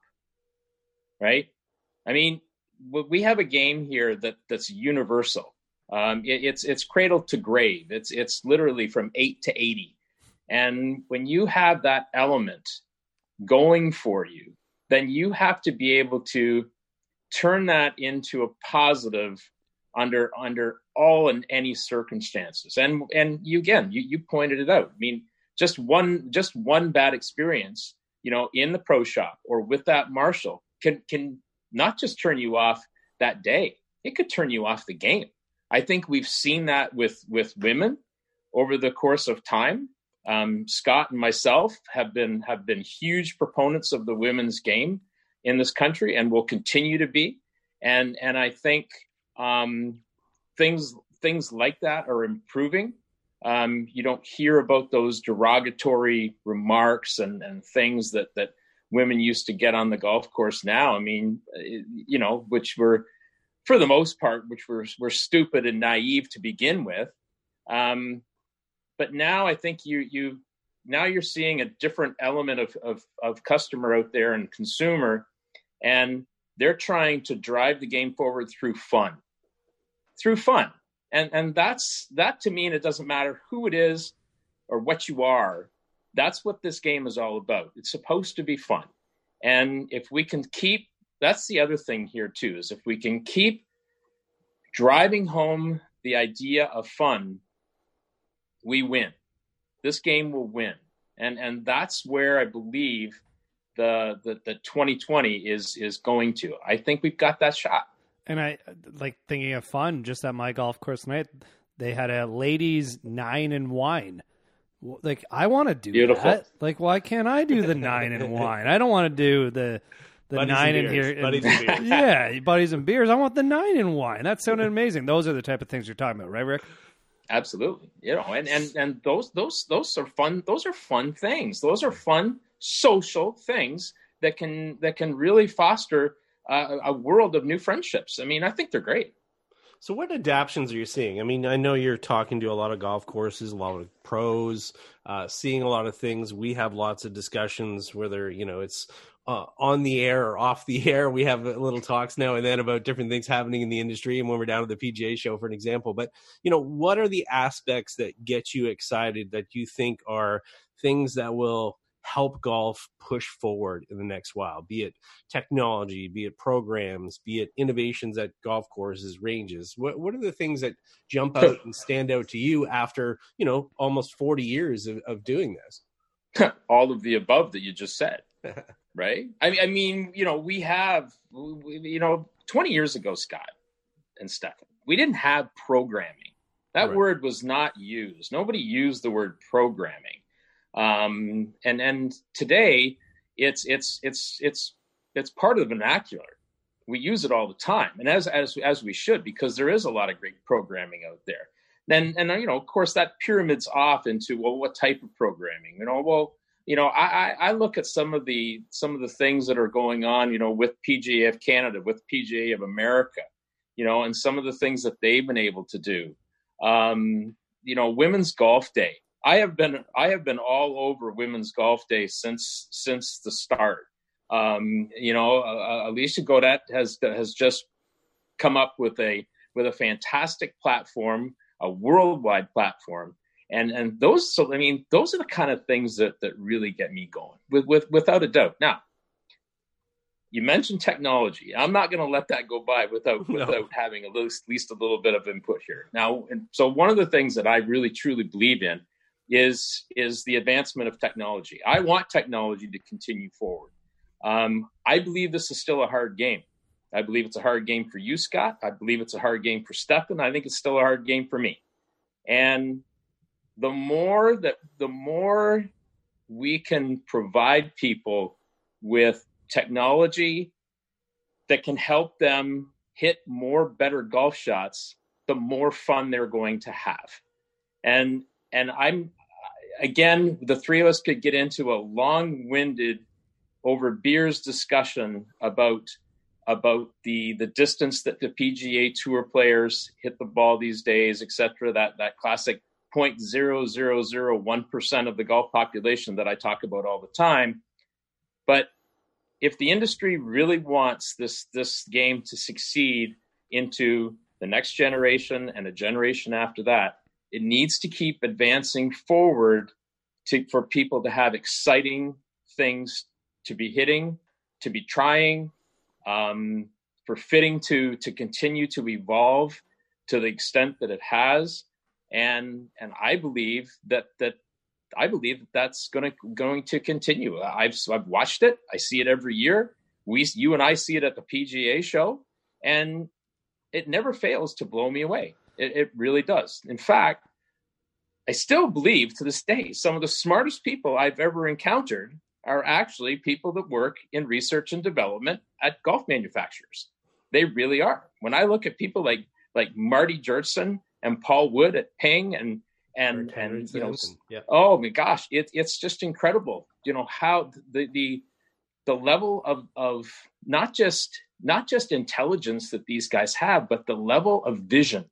right? I mean, we have a game here that that's universal. Um, it, it's it's cradle to grave. It's it's literally from eight to eighty, and when you have that element going for you, then you have to be able to turn that into a positive under under all and any circumstances. And and you again, you, you pointed it out. I mean, just one just one bad experience, you know, in the pro shop or with that Marshall can can not just turn you off that day. It could turn you off the game. I think we've seen that with with women over the course of time. Um, Scott and myself have been have been huge proponents of the women's game in this country and will continue to be. And and I think um, things things like that are improving. Um, you don't hear about those derogatory remarks and, and things that that women used to get on the golf course now. I mean, you know, which were, for the most part, which were were stupid and naive to begin with. Um, but now I think you you now you're seeing a different element of, of of customer out there and consumer, and they're trying to drive the game forward through fun, through fun. And and that's that to me, and it doesn't matter who it is or what you are. That's what this game is all about. It's supposed to be fun. And if we can keep, that's the other thing here too, is if we can keep driving home the idea of fun, we win. This game will win. And and that's where I believe the the, the twenty twenty is is going to. I think we've got that shot. And I like thinking of fun, just at my golf course tonight, they had a ladies nine and wine. Like, I want to do Beautiful. that. Like, why can't I do the nine and wine? I don't want to do the the buddies nine and in beers. here. And, buddies and beers. Yeah, buddies and beers. I want the nine and wine. That sounded amazing. Those are the type of things you're talking about, right, Rick? Absolutely. You know, and, and, and those, those, those are fun. Those are fun things. Those are fun social things that can, that can really foster uh, a world of new friendships. I mean, I think they're great. So what adaptions are you seeing? I mean, I know you're talking to a lot of golf courses, a lot of pros, uh, seeing a lot of things. We have lots of discussions, whether, you know, it's uh, on the air or off the air. We have little talks now and then about different things happening in the industry, and when we're down at the P G A show, for an example. But, you know, what are the aspects that get you excited, that you think are things that will help golf push forward in the next while, be it technology, be it programs, be it innovations at golf courses, ranges? What what are the things that jump out and stand out to you after, you know, almost forty years of, of doing this? All of the above that you just said, right? I, I mean, you know, we have, you know, twenty years ago, Scott and Stefan, we didn't have programming. That right. word was not used. Nobody used the word programming. Um, and and today, it's it's it's it's it's part of the vernacular. We use it all the time, and as as as we should, because there is a lot of great programming out there. Then and you know, of course, that pyramids off into, well, what type of programming? You know, well, you know, I I look at some of the some of the things that are going on, you know, with P G A of Canada, with P G A of America, you know, and some of the things that they've been able to do. Um, you know, Women's Golf Day. I have been I have been all over Women's Golf Day since since the start. Um, you know, uh, Alicia Godet has has just come up with a with a fantastic platform, a worldwide platform, and and those. So I mean, those are the kind of things that that really get me going, with with without a doubt. Now, you mentioned technology. I'm not going to let that go by without no. without having at least, at least a little bit of input here. Now, and so one of the things that I really truly believe in is is the advancement of technology. I want technology to continue forward. Um, I believe this is still a hard game. I believe it's a hard game for you, Scott. I believe it's a hard game for Stefan. I think it's still a hard game for me. And the more that the more we can provide people with technology that can help them hit more better golf shots, the more fun they're going to have. And and I'm again, the three of us could get into a long-winded over beers discussion about about the the distance that the P G A Tour players hit the ball these days, et cetera. That that classic zero point zero zero zero one percent of the golf population that I talk about all the time. But if the industry really wants this this game to succeed into the next generation and a generation after that, it needs to keep advancing forward to for people to have exciting things to be hitting, to be trying, um, for fitting to to continue to evolve to the extent that it has, and and I believe that that I believe that that's going to going to continue. I've I've watched it. I see it every year. We you and I see it at the P G A show, and it never fails to blow me away. It, it really does. In fact, I still believe to this day some of the smartest people I've ever encountered are actually people that work in research and development at golf manufacturers. They really are. When I look at people like like Marty Jertson and Paul Wood at Ping and and and you know, yeah. oh my gosh, it, it's just incredible. You know how the the the level of of not just not just intelligence that these guys have, but the level of vision.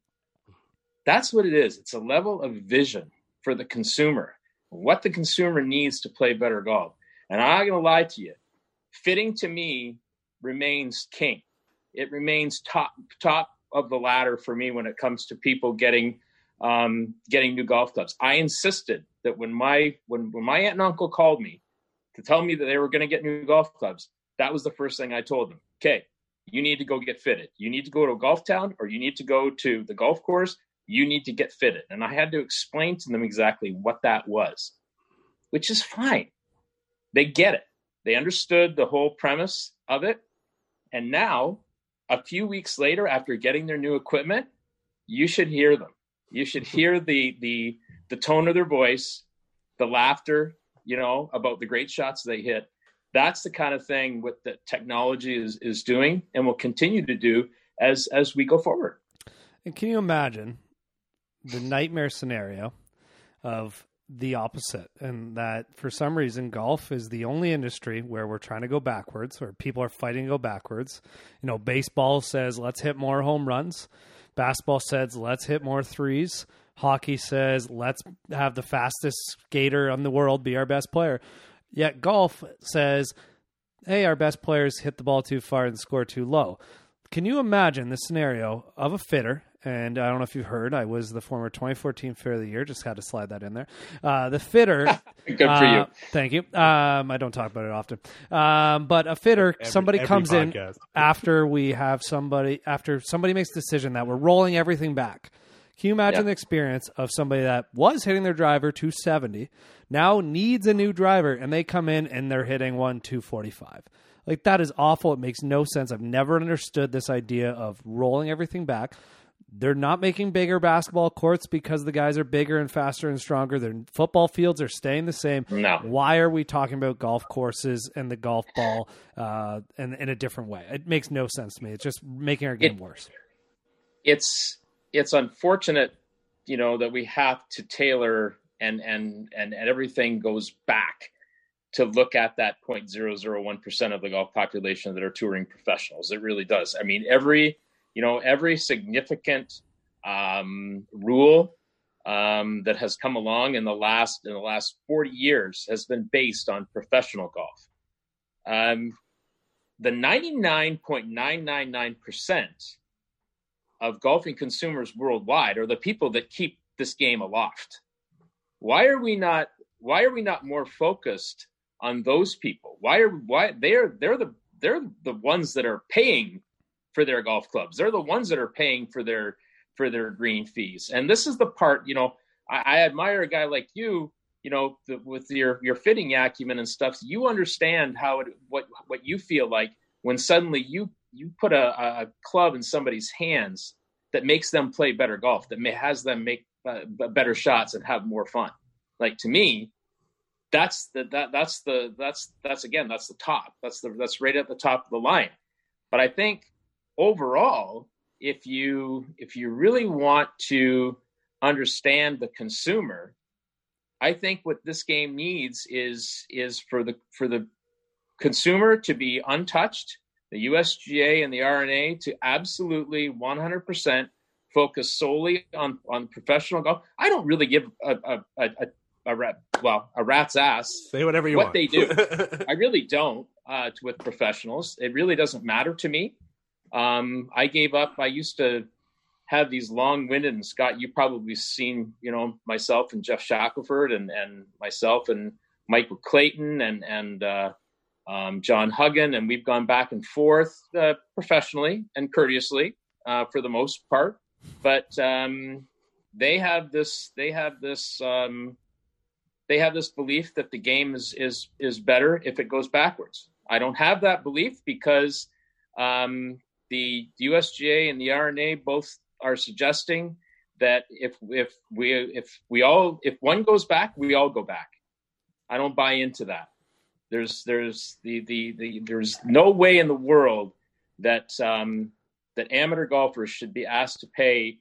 That's what it is. It's a level of vision for the consumer, what the consumer needs to play better golf. And I'm not going to lie to you, fitting to me remains king. It remains top top of the ladder for me when it comes to people getting um, getting new golf clubs. I insisted that when my when, when my aunt and uncle called me to tell me that they were going to get new golf clubs, that was the first thing I told them. Okay, you need to go get fitted. You need to go to a golf town, or you need to go to the golf course. You need to get fitted. And I had to explain to them exactly what that was, which is fine. They get it. They understood the whole premise of it. And now, a few weeks later, after getting their new equipment, you should hear them. You should hear the the the tone of their voice, the laughter, you know, about the great shots they hit. That's the kind of thing what the technology is is doing and will continue to do as as we go forward. And can you imagine the nightmare scenario of the opposite, and that for some reason golf is the only industry where we're trying to go backwards, or people are fighting to go backwards? You know, baseball says let's hit more home runs, basketball says let's hit more threes, hockey says let's have the fastest skater in the world be our best player, yet golf says, hey, our best players hit the ball too far and score too low. Can you imagine the scenario of a fitter And I don't know if you've heard, I was the former twenty fourteen Fitter of the Year. Just had to slide that in there. Uh, the fitter. Good for uh, you. Thank you. Um, I don't talk about it often. Um, but a fitter, Every- somebody every comes podcast. in after we have somebody, after somebody makes a decision that we're rolling everything back. Can you imagine Yeah. the experience of somebody that was hitting their driver two seventy, now needs a new driver, and they come in and they're hitting one two forty-five? Like, that is awful. It makes no sense. I've never understood this idea of rolling everything back. They're not making bigger basketball courts because the guys are bigger and faster and stronger. Their football fields are staying the same. No. Why are we talking about golf courses and the golf ball uh, in, in a different way? It makes no sense to me. It's just making our game It- worse. It's it's unfortunate, you know, that we have to tailor and and and, and everything goes back to look at that zero point zero zero one percent of the golf population that are touring professionals. It really does. I mean, every, you know, every significant um, rule um, that has come along in the last, in the last forty years has been based on professional golf. Um, the ninety-nine point nine nine nine percent of golfing consumers worldwide are the people that keep this game aloft. Why are we not, why are we not more focused on those people? Why are why they're they're the they're the ones that are paying for their golf clubs. They're the ones that are paying for their for their green fees. And this is the part, you know, I, I admire a guy like you, you know, the, with your your fitting acumen and stuff. You understand how it what what you feel like when suddenly you you put a, a club in somebody's hands that makes them play better golf, that may, has them make uh, better shots and have more fun. Like, to me, that's the that that's the that's that's again that's the top. That's the that's right at the top of the line. But I think overall, if you if you really want to understand the consumer, I think what this game needs is is for the for the consumer to be untouched, the U S G A and the R N A to absolutely one hundred percent focus solely on on professional golf. I don't really give a a a, a, a rat, well a rat's ass. Say whatever you what want. they do. I really don't uh, to, with professionals. It really doesn't matter to me. Um, I gave up. I used to have these long-winded, and Scott, you've probably seen, you know, myself and Jeff Shackelford and, and myself and Michael Clayton and, and uh, um, John Huggan, and we've gone back and forth uh, professionally and courteously uh, for the most part. But um, they have this, they have this, um, they have this belief that the game is, is, is better if it goes backwards. I don't have that belief because um, the U S G A and the R N A both are suggesting that if if we if we all if one goes back, we all go back. I don't buy into that. There's there's the the, the there's no way in the world that um, that amateur golfers should be asked to pay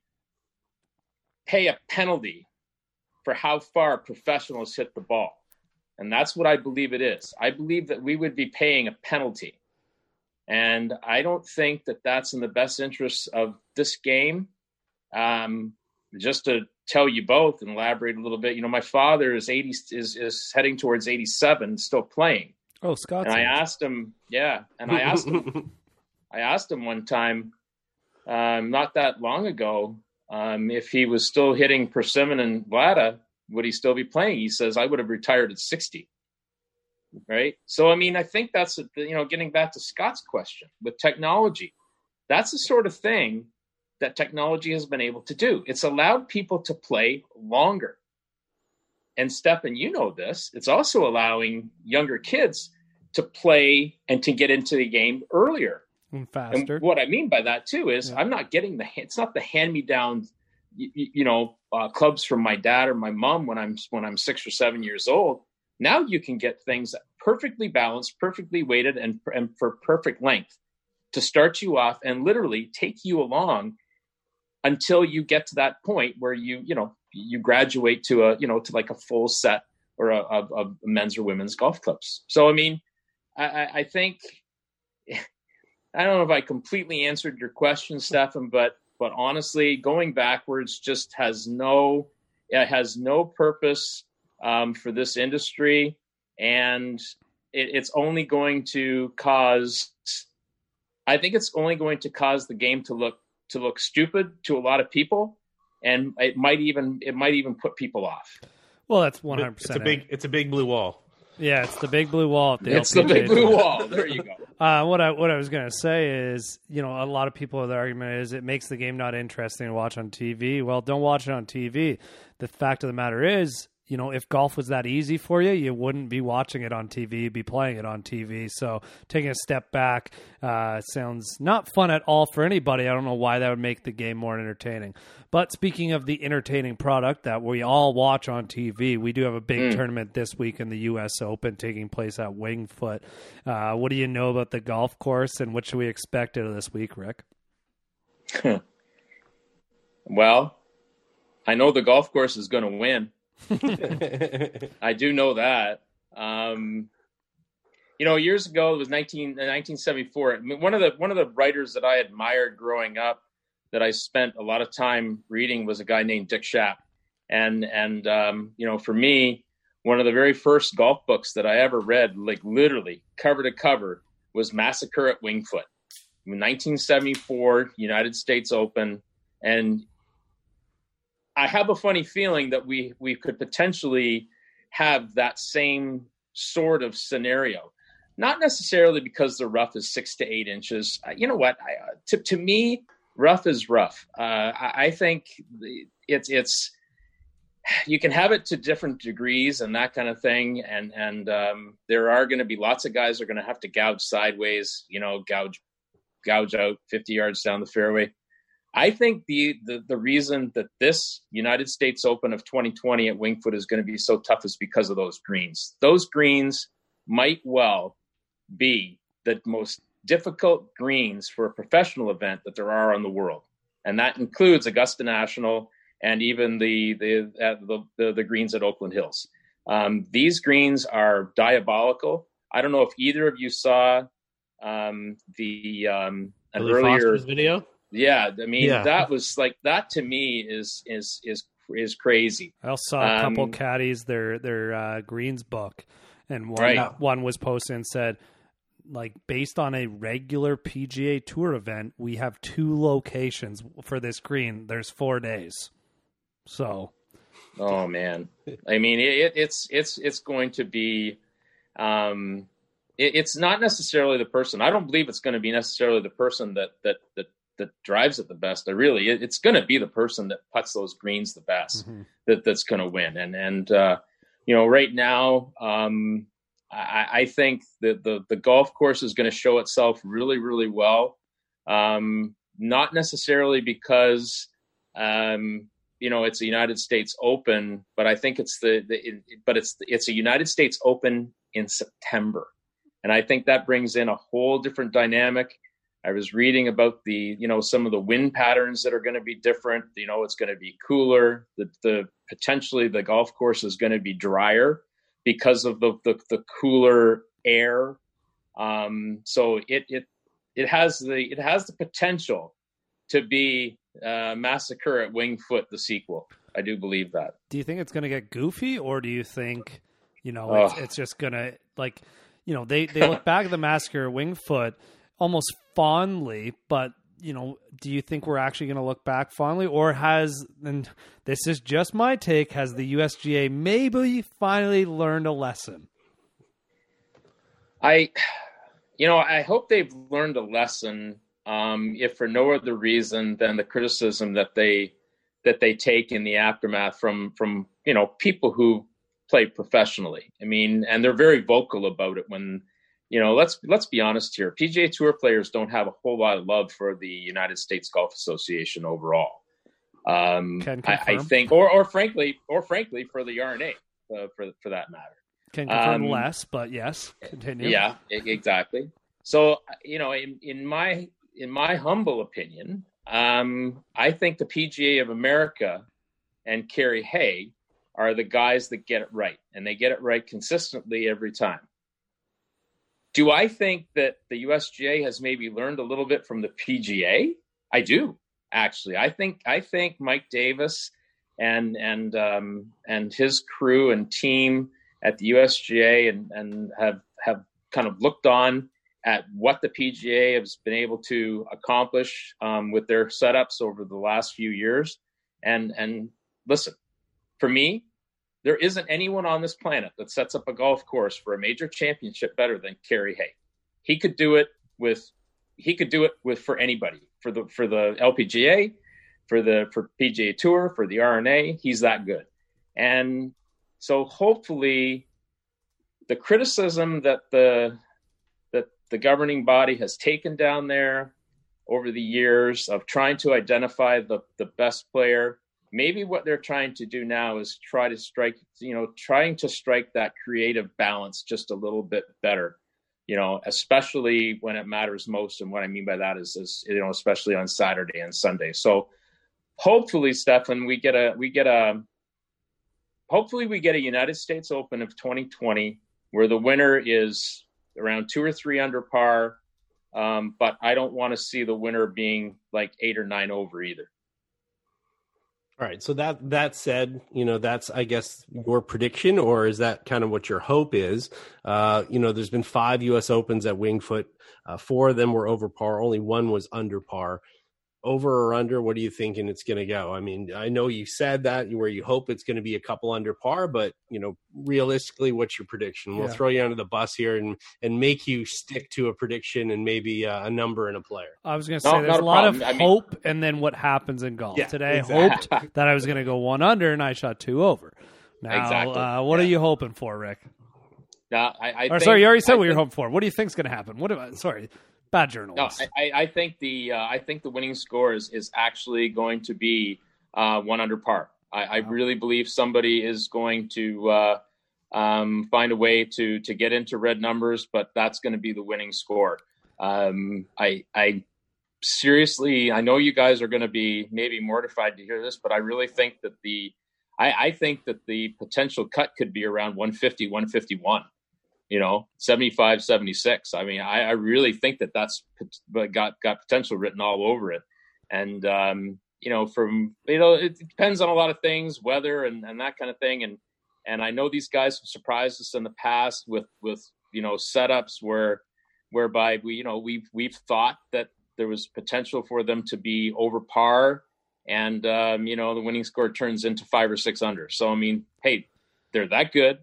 pay a penalty for how far professionals hit the ball. And that's what I believe it is. I believe that we would be paying a penalty. And I don't think that that's in the best interest of this game. Um, just to tell you both and elaborate a little bit, you know, my father is eighty is, is heading towards eighty-seven, still playing. Oh, Scott. And I asked him, yeah. And I asked him, I asked him one time, um, not that long ago, um, if he was still hitting Persimmon and Vlada, would he still be playing? He says, I would have retired at sixty. Right. So, I mean, I think that's, you know, getting back to Scott's question with technology, that's the sort of thing that technology has been able to do. It's allowed people to play longer. And Stefan, you know this, it's also allowing younger kids to play and to get into the game earlier. And faster. And what I mean by that too is Yeah. I'm not getting the, it's not the hand me down, you, you know, uh, clubs from my dad or my mom when I'm, when I'm six or seven years old. Now you can get things perfectly balanced, perfectly weighted, and, and for perfect length to start you off and literally take you along until you get to that point where you, you know, you graduate to a, you know, to like a full set or a, a, a men's or women's golf clubs. So, I mean, I, I think, I don't know if I completely answered your question, Stefan, but, but honestly, going backwards just has no, it has no purpose um, for this industry. And it, it's only going to cause, I think it's only going to cause the game to look to look stupid to a lot of people, and it might even it might even put people off. Well, that's one hundred percent. It's a big it's a big blue wall. Yeah, it's the big blue wall. At the it's L P G A the big blue Tour. wall. There you go. Uh, what I what I was gonna say is, you know, a lot of people, the argument is it makes the game not interesting to watch on T V. Well, don't watch it on T V. The fact of the matter is, you know, if golf was that easy for you, you wouldn't be watching it on T V, you'd be playing it on T V. So taking a step back uh, sounds not fun at all for anybody. I don't know why that would make the game more entertaining. But speaking of the entertaining product that we all watch on T V, we do have a big mm. tournament this week in the U S Open taking place at Winged Foot. Uh, what do you know about the golf course, and what should we expect out of this week, Rick? Well, I know the golf course is going to win. I do know that. Um, you know, years ago, it was nineteen, nineteen seventy-four. I mean, one of the one of the writers that I admired growing up, that I spent a lot of time reading, was a guy named Dick Schaap. And and um, you know, for me, one of the very first golf books that I ever read, like literally cover to cover, was Massacre at Winged Foot, nineteen seventy-four United States Open, and I have a funny feeling that we we could potentially have that same sort of scenario. Not necessarily because the rough is six to eight inches. Uh, you know what? I, uh, to to me, rough is rough. Uh, I, I think it's it's you can have it to different degrees and that kind of thing. And and um, there are going to be lots of guys who are going to have to gouge sideways. You know, gouge gouge out fifty yards down the fairway. I think the, the the reason that this United States Open of twenty twenty at Winged Foot is going to be so tough is because of those greens. Those greens might well be the most difficult greens for a professional event that there are in the world, and that includes Augusta National and even the the uh, the, the, the greens at Oakland Hills. Um, these greens are diabolical. I don't know if either of you saw um, the um, an Billy earlier Foster's video. Yeah, I mean, yeah. that was like, that to me is is is is crazy. I also saw a couple um, caddies their their uh, greens book, and one right. one was posted and said, like, based on a regular P G A Tour event, we have two locations for this green. There's four days, so. Oh man, I mean, it, it's it's it's going to be. Um, it, it's not necessarily the person. I don't believe it's going to be necessarily the person that that that. that drives it the best. I really, it, it's going to be the person that puts those greens the best mm-hmm. that that's going to win. And, and, uh, you know, right now, um, I, I think that the, the golf course is going to show itself really, really well. Um, not necessarily because, um, you know, it's a United States Open, but I think it's the, the it, but it's, it's a United States Open in September. And I think that brings in a whole different dynamic. I was reading about the, you know, some of the wind patterns that are going to be different. You know, it's going to be cooler. The, the potentially the golf course is going to be drier because of the the, the cooler air. Um, so it it it has the it has the potential to be uh, Massacre at Winged Foot, the sequel. I do believe that. Do you think it's going to get goofy, or do you think, you know, oh. it's, it's just going to, like, you know, they they look back at the Massacre at Winged Foot almost fondly, but, you know, do you think we're actually going to look back fondly, or has, and this is just my take, has the U S G A maybe finally learned a lesson? I, you know, I hope they've learned a lesson, um, if for no other reason than the criticism that they, that they take in the aftermath from, from, you know, people who play professionally. I mean, and they're very vocal about it when, you know, let's let's be honest here. P G A Tour players don't have a whole lot of love for the United States Golf Association overall. Um, I, I think, or or frankly, or frankly, for the R N A, uh, for for that matter. Can confirm um, less, but yes, continue. Yeah, exactly. So, you know, in, in my in my humble opinion, um, I think the P G A of America and Kerry Hay are the guys that get it right, and they get it right consistently every time. Do I think that the U S G A has maybe learned a little bit from the P G A? I do, actually. I think I think Mike Davis and and um, and his crew and team at the U S G A and, and have have kind of looked on at what the P G A has been able to accomplish um, with their setups over the last few years. And and listen, for me, there isn't anyone on this planet that sets up a golf course for a major championship better than Kerry Hay. He could do it with he could do it with for anybody, for the for the L P G A, for the for P G A Tour, for the R N A. He's that good. And so hopefully the criticism that the that the governing body has taken down there over the years of trying to identify the, the best player, maybe what they're trying to do now is try to strike, you know, trying to strike that creative balance just a little bit better, you know, especially when it matters most. And what I mean by that is, is you know, especially on Saturday and Sunday. So hopefully, Stefan, we get a, we get a, hopefully we get a United States Open of twenty twenty where the winner is around two or three under par. Um, but I don't want to see the winner being like eight or nine over either. All right. So that, that said, you know, that's, I guess, your prediction, or is that kind of what your hope is? Uh, you know, there's been five U S Opens at Winged Foot. Uh, four of them were over par. Only one was under par. Over or under, what are you thinking it's going to go? I mean, I know you said that where you hope it's going to be a couple under par, but, you know, realistically, what's your prediction? We'll yeah. throw you under the bus here and, and make you stick to a prediction and maybe uh, a number and a player. I was going to say, no, there's a, a lot of I hope mean, and then what happens in golf. Yeah, Today exactly. I hoped that I was going to go one under and I shot two over. Now, exactly. uh, what yeah. are you hoping for, Rick? No, I, I or, think, sorry, you already said I what think, you're hoping for. What do you think's going to happen? What? Am I, sorry. Bad journalist. No, I, I think the uh, I think the winning score is, is actually going to be uh, one under par. I, I wow. really believe somebody is going to uh, um, find a way to to get into red numbers, but that's going to be the winning score. Um, I I seriously, I know you guys are going to be maybe mortified to hear this, but I really think that the I, I think that the potential cut could be around one fifty, one fifty-one. You know, seventy-five, seventy-six. I mean, I, I really think that that's got, got potential written all over it. And, um, you know, from, you know, it depends on a lot of things, weather and, and that kind of thing. And, and I know these guys have surprised us in the past with, with, you know, setups where, whereby we, you know, we've, we've thought that there was potential for them to be over par and, um, you know, the winning score turns into five or six under. So, I mean, hey, they're that good.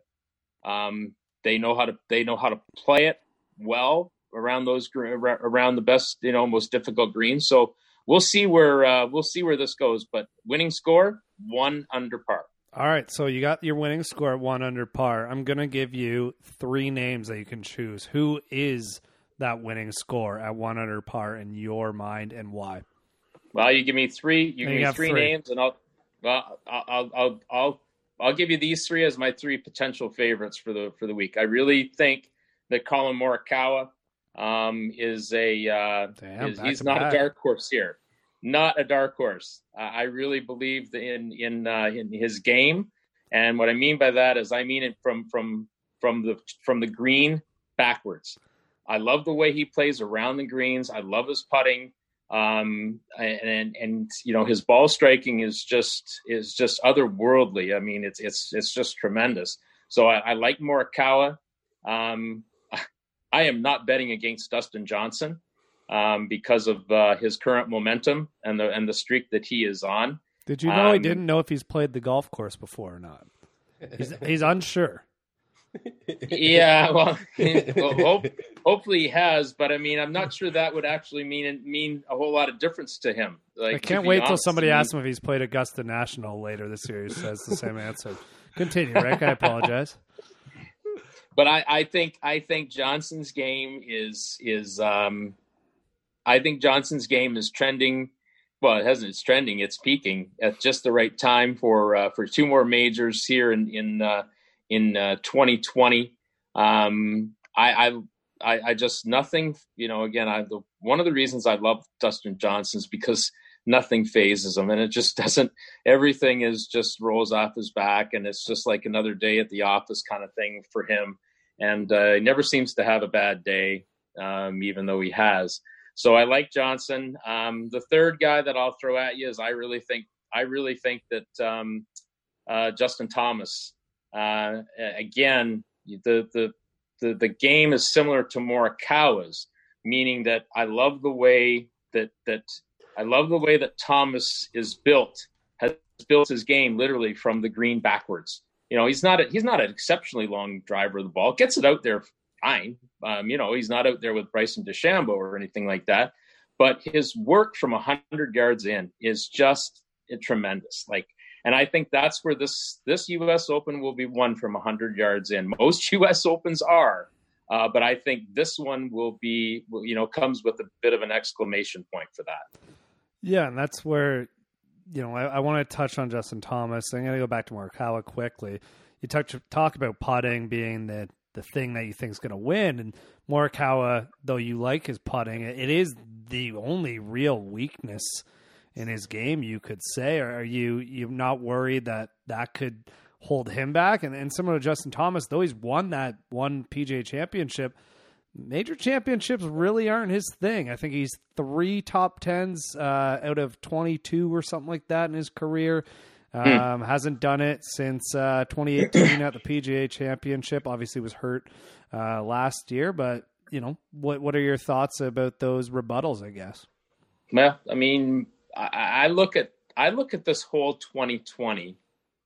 Um, They know how to they know how to play it well around those around the best, you know, most difficult greens. So we'll see where uh, we'll see where this goes. But winning score one under par. All right, so you got your winning score at one under par. I'm gonna give you three names that you can choose. Who is that winning score at one under par in your mind, and why? Well, you give me three. You and give you me three, three names, and I'll well, I'll I'll I'll. I'll give you these three as my three potential favorites for the for the week. I really think that Colin Morikawa um, is a uh, Damn, is, he's not back. a dark horse here, not a dark horse. Uh, I really believe in in uh, in his game, and what I mean by that is I mean it from from from the from the green backwards. I love the way he plays around the greens. I love his putting. Um, and, and, and, you know, his ball striking is just, is just otherworldly. I mean, it's, it's, it's just tremendous. So I, I like Morikawa. Um, I am not betting against Dustin Johnson, um, because of, uh, his current momentum and the, and the streak that he is on. Did you know um, he didn't know if he's played the golf course before or not? He's, he's unsure. Yeah, well, well hope, hopefully he has, but I mean, I'm not sure that would actually mean mean a whole lot of difference to him. Like, I can't wait till somebody asks him if he's played Augusta National later this year. He says the same answer. Continue, Rick. I apologize. But I, I think I think Johnson's game is is um, I think Johnson's game is trending. Well, it hasn't. It's trending. It's peaking at just the right time for uh, for two more majors here in in. Uh, in uh, twenty twenty. Um, I, I, I just, nothing, you know, again, I, the, one of the reasons I love Dustin Johnson is because nothing phases him and it just doesn't, everything is just rolls off his back and it's just like another day at the office kind of thing for him. And uh, he never seems to have a bad day, um, even though he has. So I like Johnson. Um, the third guy that I'll throw at you is I really think, I really think that um, uh, Justin Thomas, Uh, again, the, the, the, the game is similar to Morikawa's, meaning that I love the way that that I love the way that Thomas is built, has built his game literally from the green backwards. You know, he's not a, he's not an exceptionally long driver of the ball. Gets it out there fine. Um, you know, he's not out there with Bryson DeChambeau or anything like that. But his work from one hundred yards in is just tremendous. Like, and I think that's where this this U S Open will be won from one hundred yards in. Most U S Opens are, uh, but I think this one will be, you know, comes with a bit of an exclamation point for that. Yeah, and that's where, you know, I, I want to touch on Justin Thomas. I'm going to go back to Morikawa quickly. You touch, talk about putting being the the thing that you think is going to win, and Morikawa, though you like his putting, it is the only real weakness in his game, you could say. Are you you not worried that that could hold him back? And, and similar to Justin Thomas, though he's won that one P G A championship, major championships really aren't his thing. I think he's three top tens uh, out of twenty-two or something like that in his career. Um, mm. Hasn't done it since uh, twenty eighteen at the P G A Championship. Obviously was hurt uh, last year, but you know, what what are your thoughts about those rebuttals, I guess? Well, I mean, I, I look at I look at this whole twenty twenty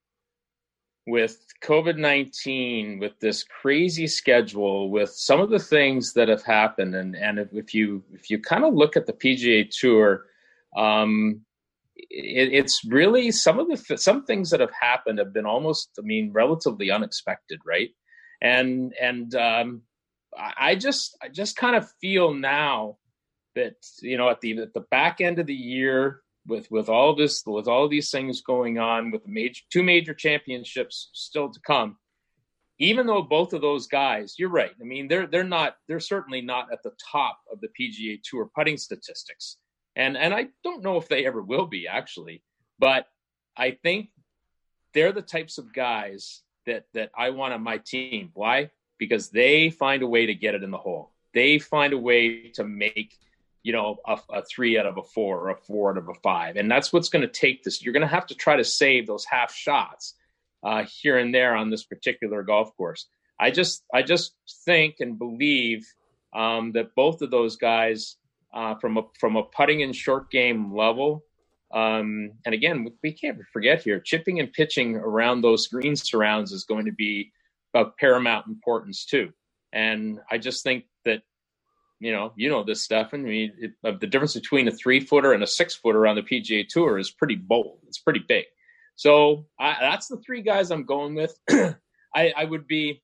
with COVID nineteen, with this crazy schedule, with some of the things that have happened, and and if, if you if you kind of look at the P G A Tour. Um, It, it's really some of the some things that have happened have been almost, I mean, relatively unexpected, right? And and um, I just I just kind of feel now that, you know, at the at the back end of the year, with with all this with all these things going on, with the major two major championships still to come, even though both of those guys, you're right. I mean, they're they're not they're certainly not at the top of the P G A Tour putting statistics. And and I don't know if they ever will be, actually, but I think they're the types of guys that that I want on my team. Why? Because they find a way to get it in the hole. They find a way to make, you know, a, a three out of a four or a four out of a five. And that's what's going to take this. You're going to have to try to save those half shots uh, here and there on this particular golf course. I just I just think and believe um, that both of those guys, Uh, from a from a putting and short game level, um, and again, we can't forget here, chipping and pitching around those green surrounds is going to be of paramount importance too. And I just think that, you know, you know this, Stefan. I mean, it, uh, the difference between a three footer and a six footer on the P G A Tour is pretty bold. It's pretty big. So I, that's the three guys I'm going with. I, I would be,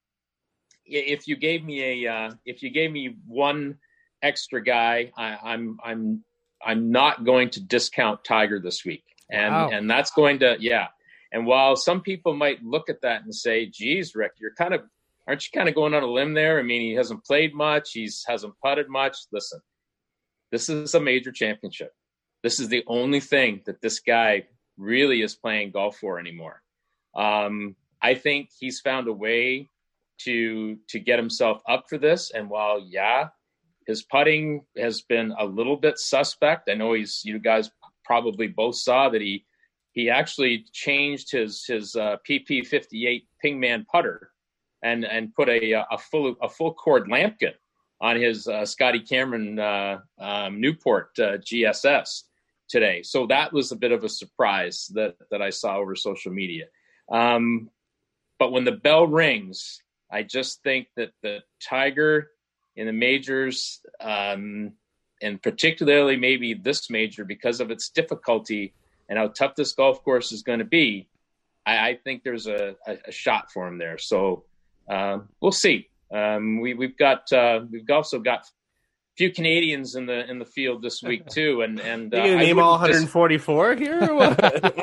if you gave me a uh, if you gave me one extra guy, I, I'm I'm I'm not going to discount Tiger this week, and wow. and that's going to yeah. And while some people might look at that and say, "Geez, Rick, you're kind of aren't you kind of going on a limb there?" I mean, he hasn't played much, he's hasn't putted much. Listen, this is a major championship. This is the only thing that this guy really is playing golf for anymore. Um, I think he's found a way to to get himself up for this, and while yeah. his putting has been a little bit suspect. I know he's, you guys probably both saw that he he actually changed his his uh, P P fifty-eight Pingman putter and and put a a full a full cord Lampkin on his uh, Scotty Cameron uh, um, Newport uh, G S S today. So that was a bit of a surprise that that I saw over social media. Um, but when the bell rings, I just think that the Tiger in the majors, um, and particularly maybe this major, because of its difficulty and how tough this golf course is going to be, I, I think there's a, a, a shot for him there. So uh, we'll see. Um, we, we've got uh, we've also got a few Canadians in the in the field this week too, and and uh, you gonna name all one hundred forty-four dis- here. Or what?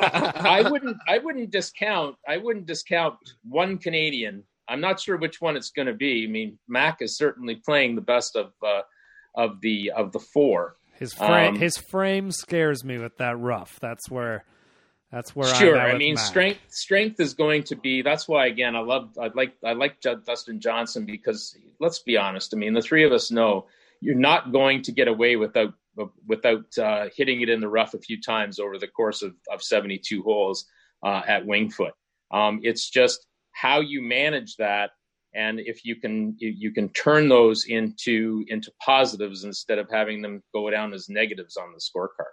I wouldn't I wouldn't discount I wouldn't discount one Canadian. I'm not sure which one it's going to be. I mean, Mac is certainly playing the best of uh, of the of the four. His frame, um, his frame scares me with that rough. That's where, that's where. Sure, I'm at I mean, Mac. strength strength is going to be. That's why again, I love I like I like Dustin Johnson, because let's be honest. I mean, the three of us know you're not going to get away without without uh, hitting it in the rough a few times over the course of, of seventy-two holes uh, at Winged Foot. Um, it's just how you manage that And if you can, you, you can turn those into into positives instead of having them go down as negatives on the scorecard.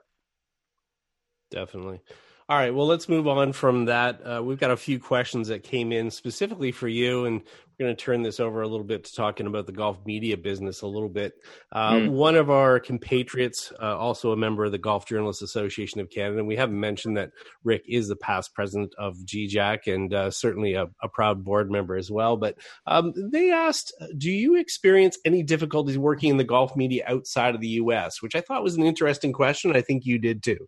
Definitely. All right. Well, let's move on from that. Uh, we've got a few questions that came in specifically for you, and we're going to turn this over a little bit to talking about the golf media business a little bit. Uh, mm. One of our compatriots, uh, also a member of the Golf Journalists Association of Canada, and we haven't mentioned that Rick is the past president of G J A C and uh, certainly a, a proud board member as well. But um, they asked, do you experience any difficulties working in the golf media outside of the U S? Which I thought was an interesting question. I think you did too.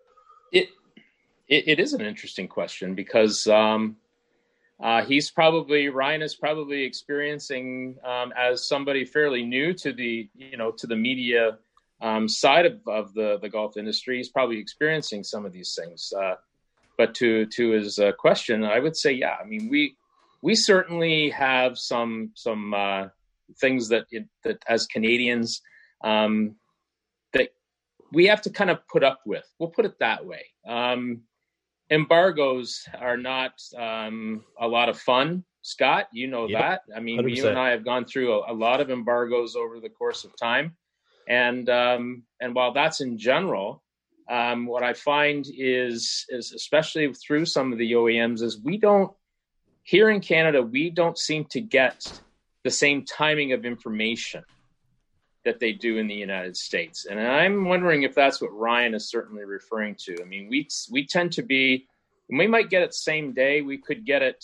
It It, it is an interesting question because um, uh, he's probably Ryan is probably experiencing um, as somebody fairly new to the you know to the media um, side of, of the, the golf industry. He's probably experiencing some of these things. Uh, but to to his uh, question, I would say, yeah. I mean, we we certainly have some some uh, things that it, that as Canadians um, that we have to kind of put up with. We'll put it that way. Um, Embargoes are not um, a lot of fun, Scott. You know yep. that. I mean, one hundred percent. You and I have gone through a, a lot of embargoes over the course of time, and um, and while that's in general, um, what I find is is especially through some of the O E Ms is we don't here in Canada we don't seem to get the same timing of information that they do in the United States. And I'm wondering if that's what Ryan is certainly referring to. I mean, we we tend to be, we might get it same day, we could get it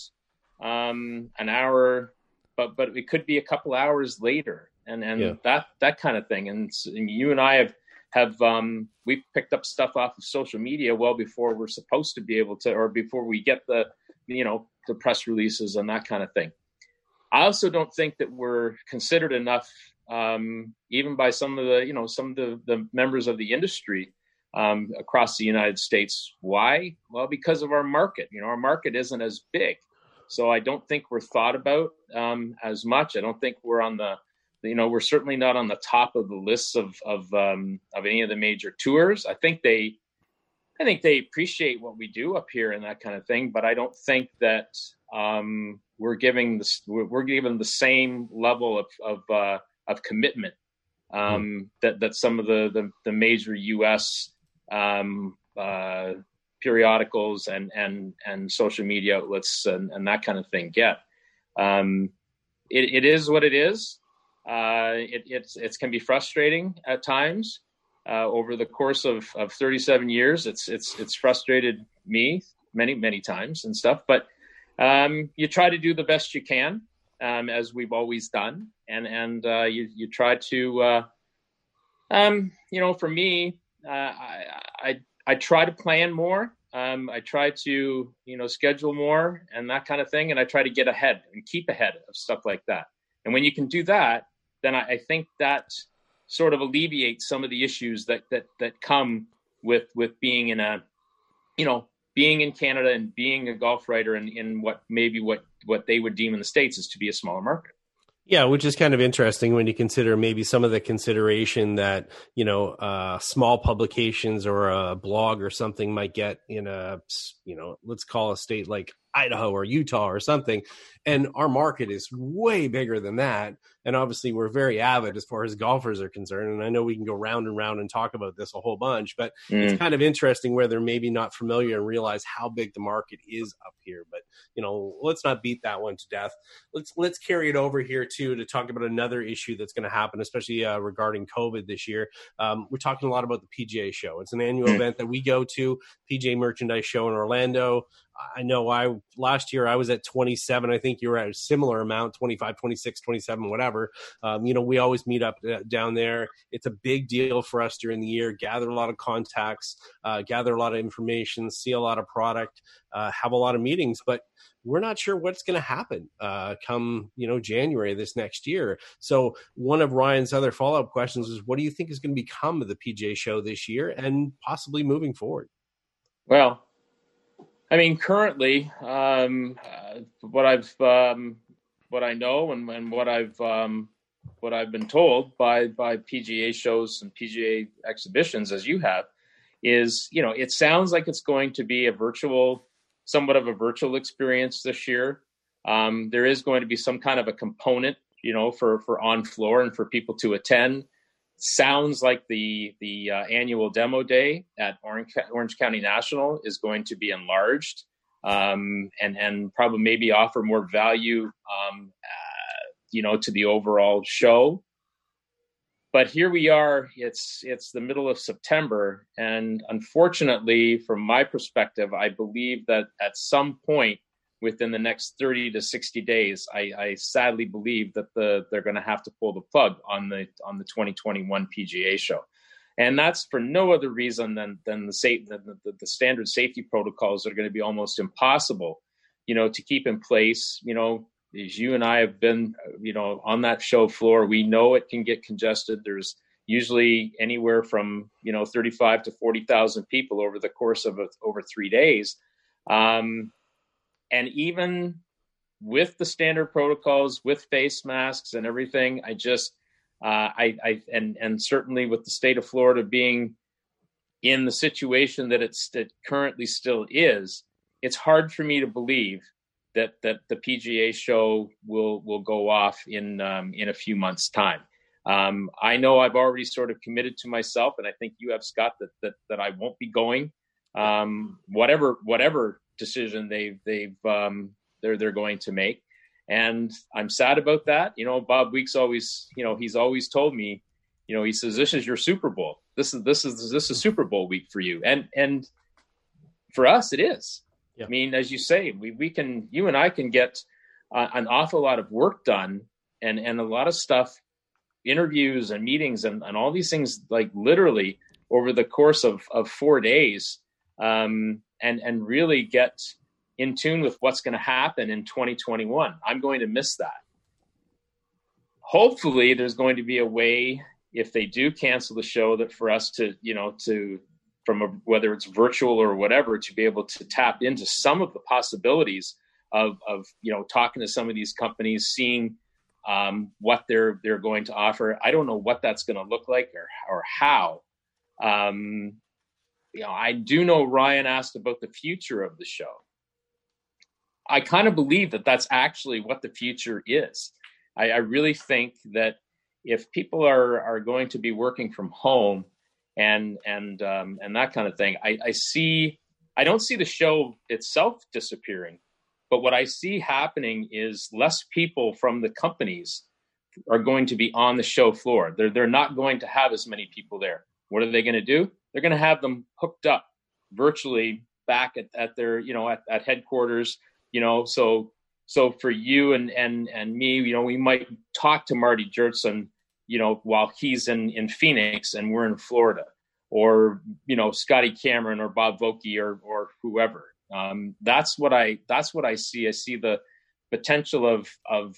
um, an hour, but but it could be a couple hours later, and and yeah. that that kind of thing. And, and you and I have have um, we picked up stuff off of social media well before we're supposed to be able to, or before we get the you know the press releases and that kind of thing. I also don't think that we're considered enough. Um, even by some of the, you know, some of the, the members of the industry um, across the United States. Why? Well, because of our market. You know, our market isn't as big, so I don't think we're thought about um, as much. I don't think we're on the, you know, we're certainly not on the top of the lists of of um, of any of the major tours. I think they, I think they appreciate what we do up here and that kind of thing, but I don't think that um, we're giving the we're, we're given the same level of of uh, of commitment um, mm. that, that some of the, the, the major U S um, uh, periodicals and, and, and social media outlets and, and that kind of thing get. Um, it, it is what it is. Uh, it it's, it can be frustrating at times uh, over the course of, of thirty-seven years. It's, it's, it's frustrated me many, many times and stuff, but um, you try to do the best you can. Um, as we've always done, and and uh, you you try to, uh, um, you know, for me, uh, I, I I try to plan more. Um, I try to you know schedule more and that kind of thing, and I try to get ahead and keep ahead of stuff like that. And when you can do that, then I, I think that sort of alleviates some of the issues that that that come with with being in a, you know, being in Canada and being a golf writer in, in what maybe what. what they would deem in the States is to be a smaller market. Yeah, which is kind of interesting when you consider maybe some of the consideration that, you know, uh, small publications or a blog or something might get in a, you know, let's call a state like Idaho or Utah or something. And our market is way bigger than that. And obviously we're very avid as far as golfers are concerned. And I know we can go round and round and talk about this a whole bunch, but mm. it's kind of interesting where they're maybe not familiar and realize how big the market is up here. But, you know, let's not beat that one to death. Let's, let's carry it over here too, to talk about another issue that's going to happen, especially uh, regarding COVID this year. Um, we're talking a lot about the P G A show. It's an annual mm. event that we go to, P G A Merchandise Show in Orlando. I know I last year I was at twenty-seven. I think you were at a similar amount, twenty-five, twenty-six, twenty-seven, whatever. Um, you know, we always meet up uh, down there. It's a big deal for us during the year, gather a lot of contacts, uh, gather a lot of information, see a lot of product, uh, have a lot of meetings, but we're not sure what's going to happen uh, come, you know, January this next year. So one of Ryan's other follow-up questions is, what do you think is going to become of the P G A show this year and possibly moving forward? Well, I mean, currently, um, uh, what I've, um, what I know, and, and what I've, um, what I've been told by by P G A shows and P G A exhibitions, as you have, is you know, it sounds like it's going to be a virtual, somewhat of a virtual experience this year. Um, there is going to be some kind of a component, you know, for, for on floor and for people to attend. Sounds like the the uh, annual demo day at Orange, Orange County National is going to be enlarged, um, and and probably maybe offer more value, um, uh, you know, to the overall show. But here we are. It's it's the middle of September, and unfortunately, from my perspective, I believe that at some point within the next thirty to sixty days, I, I sadly believe that the they're going to have to pull the plug on the on the twenty twenty-one P G A show, and that's for no other reason than than the safe the, the, the standard safety protocols that are going to be almost impossible, you know, to keep in place. You know, as you and I have been, you know, on that show floor, we know it can get congested. There's usually anywhere from, you know, thirty-five to forty thousand people over the course of a, over three days. Um, And even with the standard protocols, with face masks and everything, I just, uh, I, I, and and certainly with the state of Florida being in the situation that it's that currently still is, it's hard for me to believe that that the P G A show will will go off in um, in a few months' time. Um, I know I've already sort of committed to myself, and I think you have, Scott, that that that I won't be going. Um, whatever whatever. decision they've they've um they're they're going to make, and I'm sad about that. You know, Bob Weeks always, you know, he's always told me, you know, he says, this is your Super Bowl. This is this is this is Super Bowl week for you, and and for us it is. Yeah. I mean, as you say, we we can you and I can get uh, an awful lot of work done, and and a lot of stuff, interviews and meetings and and all these things, like literally over the course of of four days. Um, and and really get in tune with what's going to happen in twenty twenty-one. I'm going to miss that. Hopefully there's going to be a way, if they do cancel the show, that for us to, you know, to, from a, whether it's virtual or whatever, to be able to tap into some of the possibilities of, of, you know, talking to some of these companies, seeing um, what they're, they're going to offer. I don't know what that's going to look like or, or how. Um, You know, I do know Ryan asked about the future of the show. I kind of believe that that's actually what the future is. I, I really think that if people are are going to be working from home and and um, and that kind of thing, I, I see. I don't see the show itself disappearing, but what I see happening is less people from the companies are going to be on the show floor. They're they're not going to have as many people there. What are they going to do? They're going to have them hooked up virtually back at, at their, you know, at, at headquarters, you know, so, so for you and, and, and me, you know, we might talk to Marty Jurtson, you know, while he's in, in Phoenix and we're in Florida, or, you know, Scotty Cameron or Bob Vokey or, or whoever. Um, that's what I, that's what I see. I see the potential of, of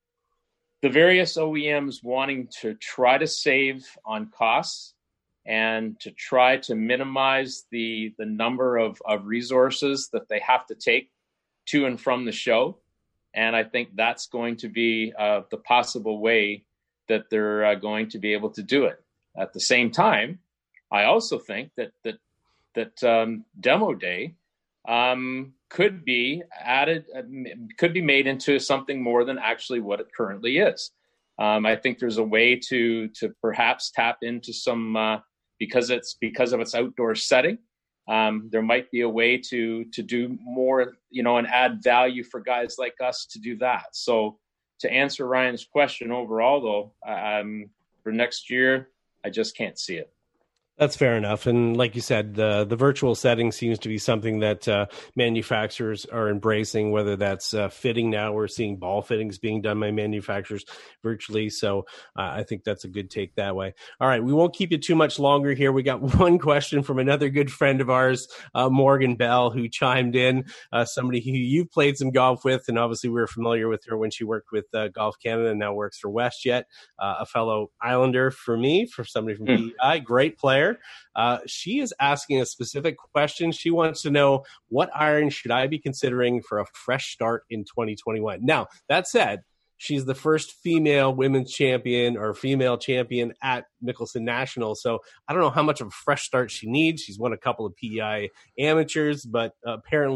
the various O E Ms wanting to try to save on costs and to try to minimize the the number of, of resources that they have to take to and from the show. And I think that's going to be uh, the possible way that they're uh, going to be able to do it. At the same time, I also think that that that um, Demo Day um, could be added, uh, could be made into something more than actually what it currently is. Um, I think there's a way to to perhaps tap into some uh, because it's because of its outdoor setting. Um, there might be a way to to do more, you know, and add value for guys like us to do that. So to answer Ryan's question overall, though, um, for next year, I just can't see it. That's fair enough. And like you said, the the virtual setting seems to be something that uh, manufacturers are embracing, whether that's uh, fitting. Now we're seeing ball fittings being done by manufacturers virtually. So uh, I think that's a good take that way. All right. We won't keep you too much longer here. We got one question from another good friend of ours, uh, Morgan Bell, who chimed in, uh, somebody who you've played some golf with. And obviously we were familiar with her when she worked with uh, Golf Canada and now works for WestJet, uh, a fellow Islander for me, for somebody from mm. P E I, great player. Uh, she is asking a specific question. She wants to know, what iron should I be considering for a fresh start in twenty twenty-one? Now, that said, she's the first female women's champion or female champion at Mickelson National. So I don't know how much of a fresh start she needs. She's won a couple of P E I amateurs, but uh, apparently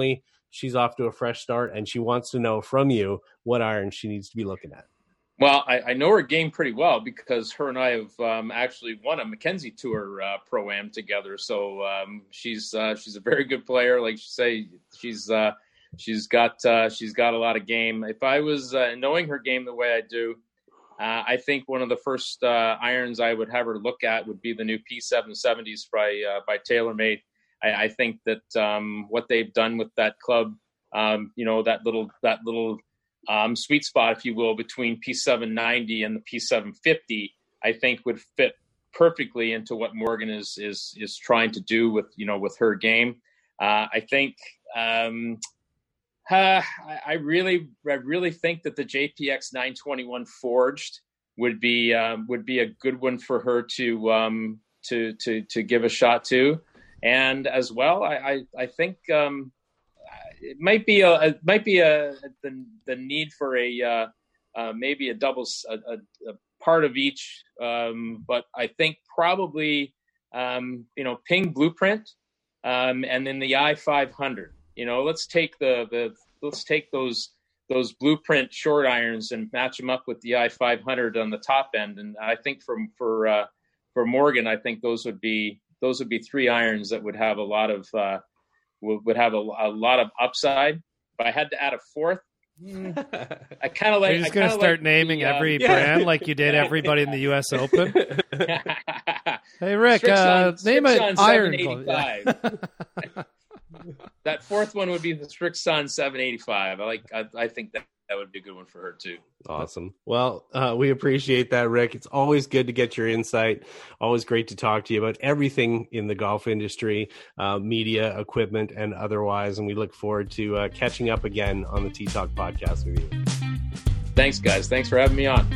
she's off to a fresh start, and she wants to know from you what iron she needs to be looking at. Well, I, I know her game pretty well because her and I have um, actually won a Mackenzie Tour uh, Pro-Am together. So um, she's uh, she's a very good player. Like you say, she's uh, she's got uh, she's got a lot of game. If I was uh, knowing her game the way I do, uh, I think one of the first uh, irons I would have her look at would be the new P seven seventies by uh, by TaylorMade. I, I think that um, what they've done with that club, um, you know, that little that little Um, sweet spot, if you will, between P seven ninety and the P seven fifty, I think would fit perfectly into what Morgan is is is trying to do with you know with her game. Uh, I think um, uh, I, I really I really think that the J P X nine twenty-one Forged would be um, would be a good one for her to um, to to to give a shot to, and as well, I I, I think. Um, It might be a it might be a the the need for a uh, uh, maybe a double a, a, a part of each, um, but I think probably um, you know Ping Blueprint um, and then the I five hundred. You know, let's take the the let's take those those Blueprint short irons and match them up with the I five hundred on the top end. And I think for for uh, for Morgan, I think those would be those would be three irons that would have a lot of uh, would have a, a lot of upside. If I had to add a fourth, I kind of like. You're just going to start like naming the, uh, every yeah. brand like you did everybody in the U S Open. Hey, Rick, Strixon, uh, name an Strixon iron seven eighty-five. That fourth one would be the Strixon seven eighty-five. I like. I, I think that that would be a good one for her too. Awesome. Well, uh, we appreciate that, Rick. It's always good to get your insight. Always great to talk to you about everything in the golf industry, uh, media, equipment, and otherwise. And we look forward to uh, catching up again on the T-Talk podcast with you. Thanks, guys. Thanks for having me on.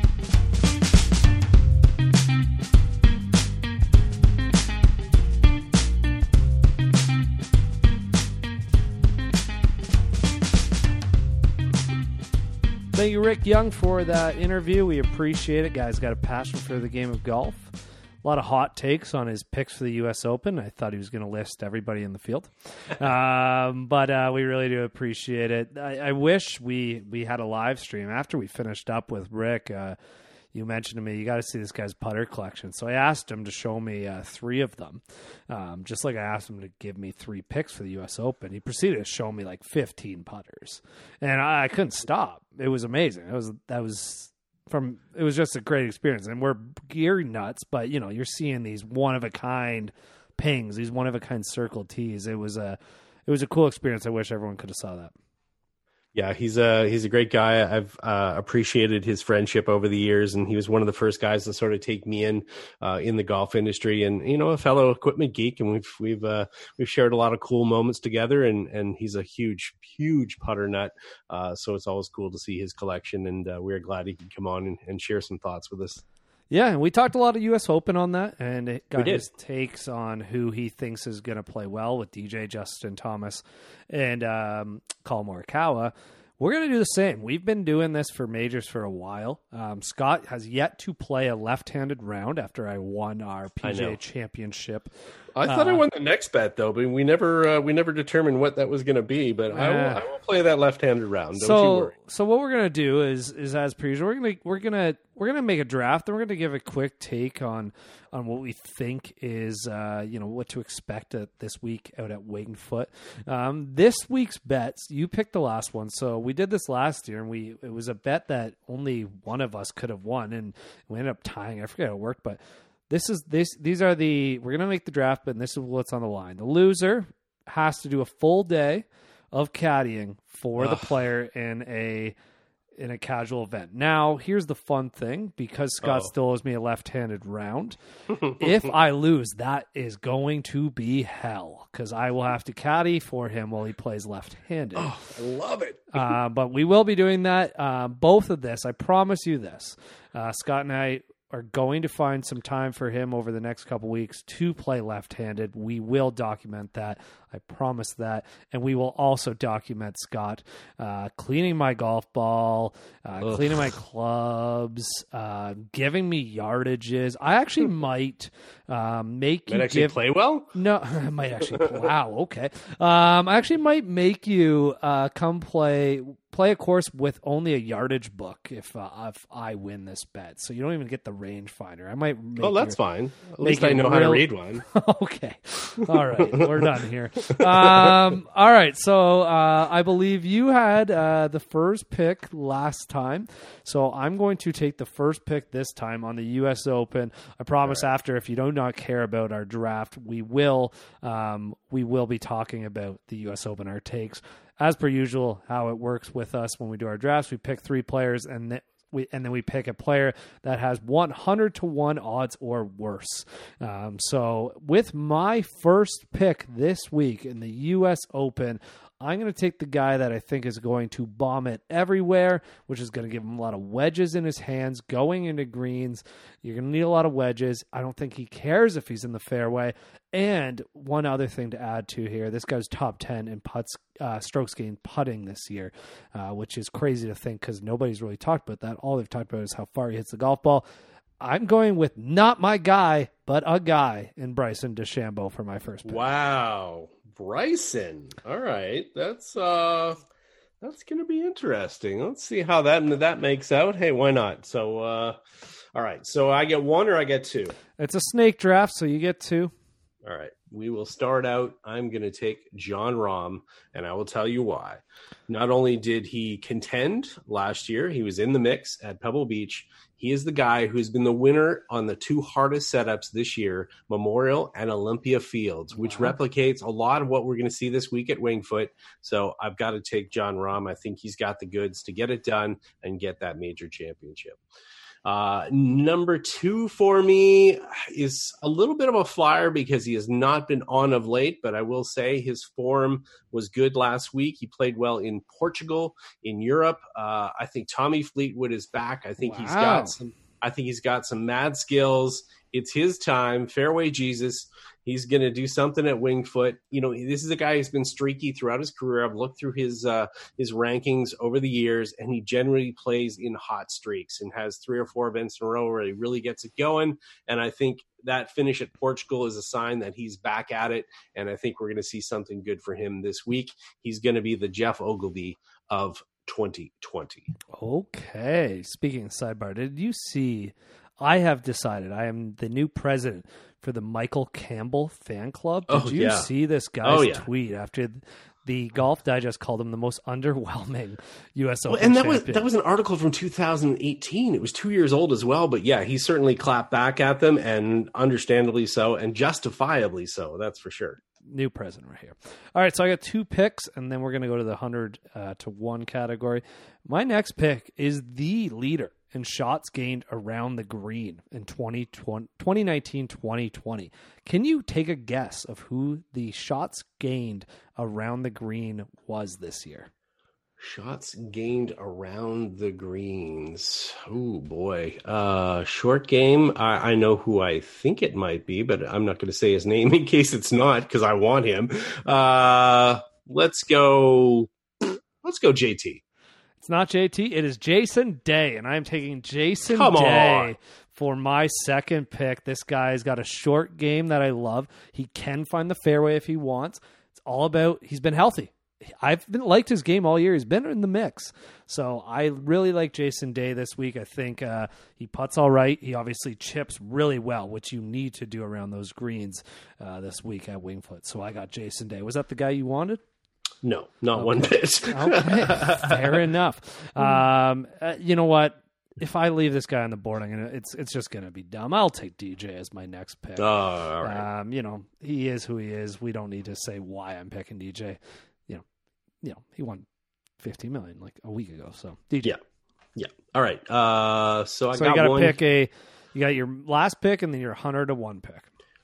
Thank you, Rick Young, for that interview. We appreciate it. Guy's got a passion for the game of golf. A lot of hot takes on his picks for the U S Open. I thought he was going to list everybody in the field. um, but uh, we really do appreciate it. I, I wish we, we had a live stream. After we finished up with Rick, uh, you mentioned to me, you got to see this guy's putter collection. So I asked him to show me uh, three of them, um, just like I asked him to give me three picks for the U S Open. He proceeded to show me like fifteen putters, and I, I couldn't stop. It was amazing. It was that was from. It was just a great experience, and we're gear nuts, but you know, you're seeing these one of a kind pings, these one of a kind circle tees. It was a it was a cool experience. I wish everyone could have saw that. Yeah, he's a he's a great guy. I've uh, appreciated his friendship over the years, and he was one of the first guys to sort of take me in uh, in the golf industry, and you know, a fellow equipment geek. And we've we've uh, we've shared a lot of cool moments together. And and he's a huge huge putter nut. Uh, so it's always cool to see his collection, and uh, we're glad he could come on and, and share some thoughts with us. Yeah, and we talked a lot of U S Open on that, and it got his takes on who he thinks is going to play well with D J, Justin Thomas, and um, Collin Morikawa. We're going to do the same. We've been doing this for majors for a while. Um, Scott has yet to play a left-handed round after I won our P G A championship. I thought uh, I won the next bet though, but we never uh, we never determined what that was going to be. But uh, I, will, I will play that left-handed round. Don't so, you worry. So what we're going to do is is as per usual, we're going to we're going to we're going to make a draft, and we're going to give a quick take on on what we think is uh, you know what to expect at this week out at Wingfoot. Um, this week's bets, you picked the last one, so we did this last year, and we it was a bet that only one of us could have won, and we ended up tying. I forget how it worked, but. This is this. These are the. We're gonna make the draft, but this is what's on the line. The loser has to do a full day of caddying for Ugh. the player in a in a casual event. Now, here's the fun thing: because Scott Uh-oh. still owes me a left-handed round. If I lose, that is going to be hell because I will have to caddy for him while he plays left-handed. Oh, I love it. uh, but we will be doing that. Uh, both of this, I promise you this. Uh, Scott and I. are going to find some time for him over the next couple weeks to play left-handed. We will document that. I promise that. And we will also document Scott uh, cleaning my golf ball, uh, cleaning my clubs, uh, giving me yardages. I actually might um, make might you actually give... play well? No, I might actually... wow, okay. Um, I actually might make you uh, come play... play a course with only a yardage book if uh, if I win this bet. So you don't even get the rangefinder. I might make Oh, that's your, fine. At least I know real... how to read one. Okay. All right. We're done here. Um, all right. So uh, I believe you had uh, the first pick last time. So I'm going to take the first pick this time on the U S Open. I promise right. after, if you do not care about our draft, we will um, we will be talking about the U S Open, our takes. As per usual, how it works with us when we do our drafts, we pick three players and th- we and then we pick a player that has one hundred to one odds or worse. Um, so with my first pick this week in the U S Open, I'm going to take the guy that I think is going to bomb it everywhere, which is going to give him a lot of wedges in his hands going into greens. You're going to need a lot of wedges. I don't think he cares if he's in the fairway. And one other thing to add to here, this guy's top ten in putts, uh, strokes gained putting this year, uh, which is crazy to think because nobody's really talked about that. All they've talked about is how far he hits the golf ball. I'm going with not my guy, but a guy in Bryson DeChambeau for my first pick. Wow. Bryson. All right. That's uh that's going to be interesting. Let's see how that that makes out. Hey, why not? So uh all right. So I get one or I get two. It's a snake draft, so you get two. All right. We will start out. I'm going to take Jon Rahm, and I will tell you why. Not only did he contend last year, he was in the mix at Pebble Beach. He is the guy who's been the winner on the two hardest setups this year, Memorial and Olympia Fields, which wow. replicates a lot of what we're going to see this week at Winged Foot. So I've got to take Jon Rahm. I think he's got the goods to get it done and get that major championship. Uh, number two for me is a little bit of a flyer because he has not been on of late, but I will say his form was good last week. He played well in Portugal, in Europe. Uh, I think Tommy Fleetwood is back. I think wow. he's got some, I think he's got some mad skills. It's his time. Fairway Jesus. He's going to do something at Winged Foot. You know, this is a guy who's been streaky throughout his career. I've looked through his uh, his rankings over the years, and he generally plays in hot streaks and has three or four events in a row where he really gets it going. And I think that finish at Portugal is a sign that he's back at it, and I think we're going to see something good for him this week. He's going to be the Jeff Ogilvy of twenty twenty. Okay. Speaking of sidebar, did you see – I have decided I am the new president for the Michael Campbell fan club. Did oh, you yeah. see this guy's oh, yeah. tweet after the Golf Digest called him the most underwhelming U S Open well, and that champion? was that was an article from two thousand eighteen. It was two years old as well, but yeah, he certainly clapped back at them, and understandably so, and justifiably so. That's for sure. New president right here. All right, so I got two picks, and then we're going to go to the one hundred uh, to one category. My next pick is the leader in shots gained around the green in twenty nineteen twenty twenty. Can you take a guess of who the shots gained around the green was this year? Shots gained around the greens. Oh, boy. Uh, short game. I, I know who I think it might be, but I'm not going to say his name in case it's not because I want him. Uh, let's go. Let's go J T. It's not J T. It is Jason Day, and I'm taking Jason Come Day on. for my second pick. This guy's got a short game that I love. He can find the fairway if he wants. It's all about he's been healthy. I've been liked his game all year. He's been in the mix. So I really like Jason Day this week. I think uh, he putts all right. He obviously chips really well, which you need to do around those greens uh, this week at Winged Foot. So I got Jason Day. Was that the guy you wanted? No, not okay. one bit. Okay, fair enough. Um, uh, you know what? If I leave this guy on the board, I'm gonna, it's it's just going to be dumb. I'll take D J as my next pick. Oh, all right. Um, you know, he is who he is. We don't need to say why I'm picking D J. You know, you know, he won fifteen million like a week ago. So D J. Yeah, yeah. All right. Uh, so I so got you got to one. pick a. You got your last pick and then your hundred to one pick.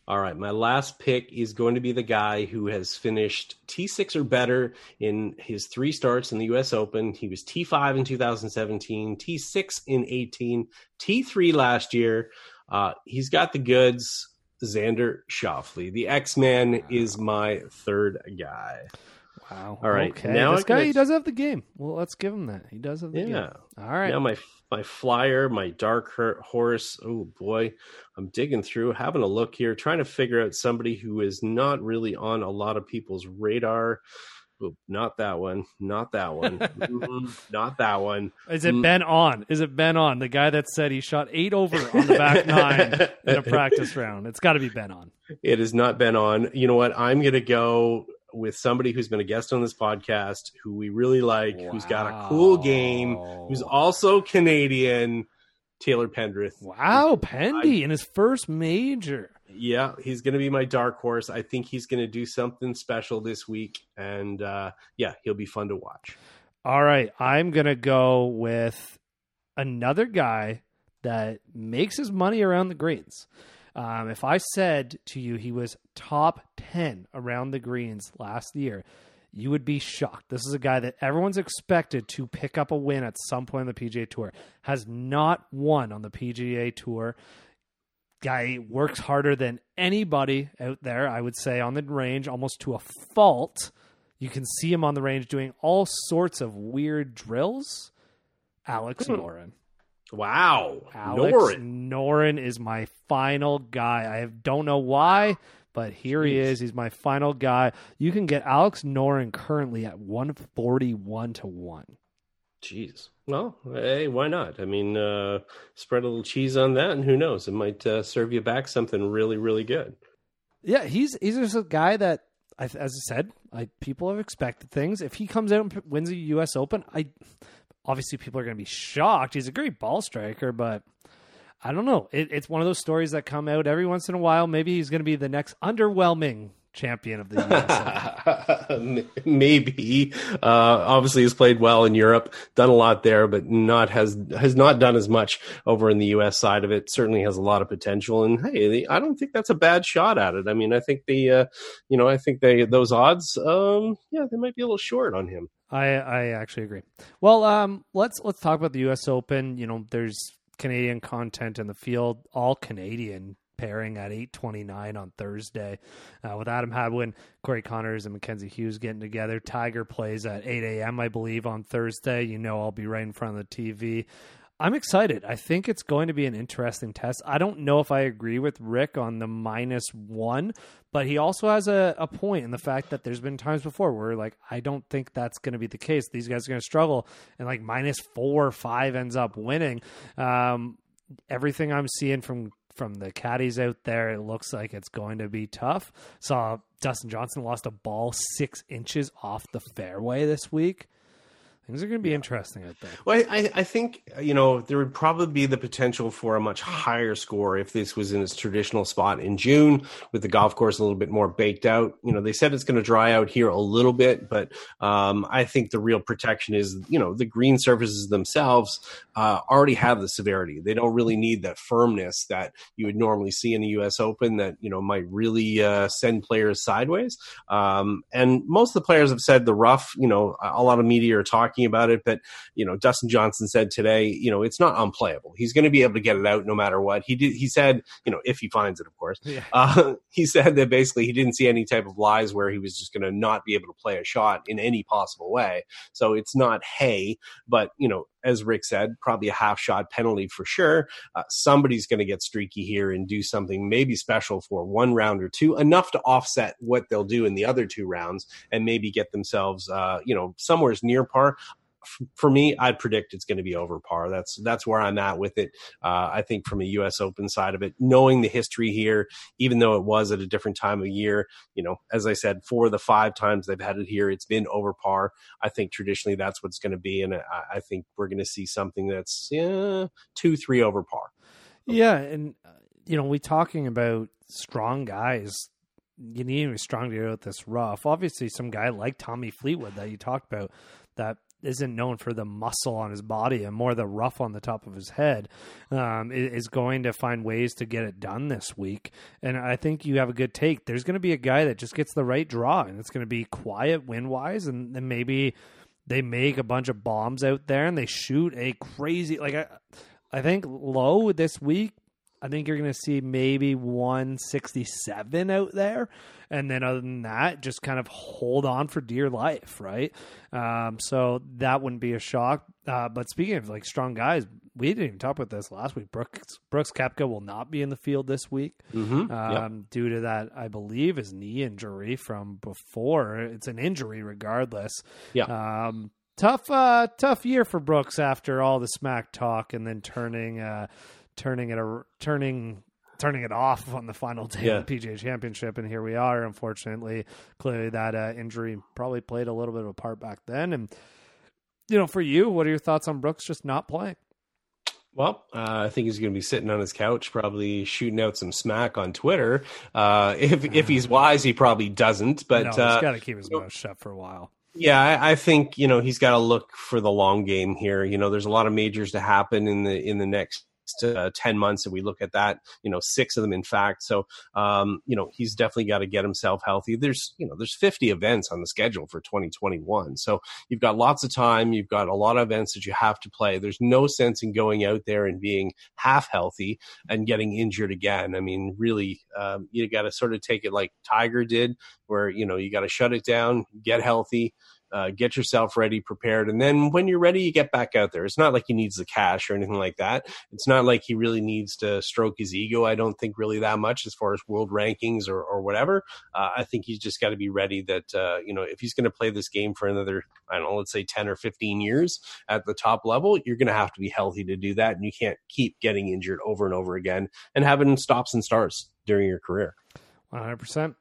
All right, my last pick is going to be the guy who has finished T six or better in his three starts in the U S Open. He was T five in two thousand seventeen, T six in eighteen, T three last year. Uh, he's got the goods. Xander Schauffele. The X-Man wow. is my third guy. Wow. All right. Okay. Now this guy, gonna... he does have the game. Well, let's give him that. He does have the yeah. game. All right. Now my my flyer, my dark horse. Oh boy, I'm digging through, having a look here, trying to figure out somebody who is not really on a lot of people's radar. Oh, not that one. Not that one. mm, not that one. Is it mm. Ben On? Is it Ben On? The guy that said he shot eight over on the back nine in a practice round. It's got to be Ben On. It is not Ben On. You know what? I'm going to go with somebody who's been a guest on this podcast, who we really like, wow. who's got a cool game, who's also Canadian, Taylor Pendrith. Wow, Pendy I, in his first major. Yeah, he's going to be my dark horse. I think he's going to do something special this week, and uh, yeah, he'll be fun to watch. All right, I'm going to go with another guy that makes his money around the greens. Um, if I said to you he was top ten around the greens last year, you would be shocked. This is a guy that everyone's expected to pick up a win at some point on the P G A Tour. Has not won on the P G A Tour. Guy works harder than anybody out there, I would say, on the range, almost to a fault. You can see him on the range doing all sorts of weird drills. Alex hmm. Noren. Wow. Alex Noren. Noren is my final guy. I don't know why, but here Jeez. he is. He's my final guy. You can get Alex Noren currently at one forty-one to one. Jeez. Well, hey, why not? I mean, uh, spread a little cheese on that, and who knows? It might uh, serve you back something really, really good. Yeah, he's he's just a guy that, as I said, I, people have expected things. If he comes out and wins a U S Open, I obviously people are going to be shocked. He's a great ball striker, but I don't know. It, it's one of those stories that come out every once in a while. Maybe he's going to be the next underwhelming champion of the U S Open. Maybe. Uh, obviously, he's played well in Europe, done a lot there, but not has has not done as much over in the U S side of it. Certainly has a lot of potential, and hey, I don't think that's a bad shot at it. I mean, I think the, uh, you know, I think they those odds, um, yeah, they might be a little short on him. I I actually agree. Well, um, let's let's talk about the U S Open. You know, there's Canadian content in the field, all Canadian pairing at eight twenty-nine on Thursday uh, with Adam Hadwin, Corey Connors, and Mackenzie Hughes getting together. Tiger plays at eight a.m., I believe, on Thursday. You know I'll be right in front of the T V. I'm excited. I think it's going to be an interesting test. I don't know if I agree with Rick on the minus one, but he also has a, a point in the fact that there's been times before where, like, I don't think that's going to be the case. These guys are going to struggle, and, like, minus four or five ends up winning. Um, everything I'm seeing from From the caddies out there, it looks like it's going to be tough. Saw Dustin Johnson lost a ball six inches off the fairway this week. Things are going to be yeah. interesting, I think. Well, I, I think, you know, there would probably be the potential for a much higher score if this was in its traditional spot in June with the golf course a little bit more baked out. You know, they said it's going to dry out here a little bit, but um, I think the real protection is, you know, the green surfaces themselves uh, already have the severity. They don't really need that firmness that you would normally see in the U S Open that, you know, might really uh, send players sideways. Um, and most of the players have said the rough, you know, a lot of media are talking about it, but you know, Dustin Johnson said today, you know, it's not unplayable. He's going to be able to get it out no matter what. He did. He said, you know, if he finds it, of course. Yeah. Uh, he said that basically he didn't see any type of lies where he was just going to not be able to play a shot in any possible way. So it's not hay, but you know, as Rick said, probably a half shot penalty for sure. Uh, somebody's going to get streaky here and do something maybe special for one round or two, enough to offset what they'll do in the other two rounds and maybe get themselves, uh, you know, somewhere near par. For me, I'd predict it's going to be over par. That's that's where I'm at with it. Uh, I think from a U S Open side of it, knowing the history here, even though it was at a different time of year, you know, as I said, four of the five times they've had it here, it's been over par. I think traditionally that's what's going to be, and I, I think we're going to see something that's yeah, two, three over par. Yeah, and uh, you know, we talking about strong guys. You need to be strong to get out this rough. Obviously, some guy like Tommy Fleetwood that you talked about that isn't known for the muscle on his body and more the rough on the top of his head, um, is going to find ways to get it done this week. And I think you have a good take. There's going to be a guy that just gets the right draw, and it's going to be quiet win-wise, and then maybe they make a bunch of bombs out there and they shoot a crazy, like I, I think low this week, I think you're going to see maybe one sixty-seven out there. And then other than that, just kind of hold on for dear life, right? Um, so that wouldn't be a shock. Uh, but speaking of like strong guys, we didn't even talk about this last week. Brooks, Brooks Koepka will not be in the field this week mm-hmm. um, yep. due to that, I believe, his knee injury from before. It's an injury regardless. Yeah. Um, tough, uh, tough year for Brooks after all the smack talk and then turning uh, – turning it a, turning turning it off on the final day yeah. of the P G A Championship, and here we are. Unfortunately, clearly that uh, injury probably played a little bit of a part back then. And you know, for you, what are your thoughts on Brooks just not playing? Well, uh, I think he's going to be sitting on his couch, probably shooting out some smack on Twitter. Uh, if if he's wise, he probably doesn't. But no, he's uh, got to keep his mouth shut for a while. Yeah, I, I think you know he's got to look for the long game here. You know, there's a lot of majors to happen in the in the next Uh, ten months, and we look at that, you know, six of them, in fact. So, um, you know, he's definitely got to get himself healthy. There's, you know, there's fifty events on the schedule for twenty twenty-one. So you've got lots of time. You've got a lot of events that you have to play. There's no sense in going out there and being half healthy and getting injured again. I mean, really, um, you got to sort of take it like Tiger did, where, you know, you got to shut it down, get healthy, Uh, get yourself ready, prepared, and then when you're ready, you get back out there. It's not like he needs the cash or anything like that. It's not like he really needs to stroke his ego, I don't think, really that much as far as world rankings or, or whatever. Uh, I think he's just got to be ready that, uh, you know, if he's going to play this game for another, I don't know, let's say ten or fifteen years at the top level, you're going to have to be healthy to do that, and you can't keep getting injured over and over again and having stops and starts during your career. one hundred percent.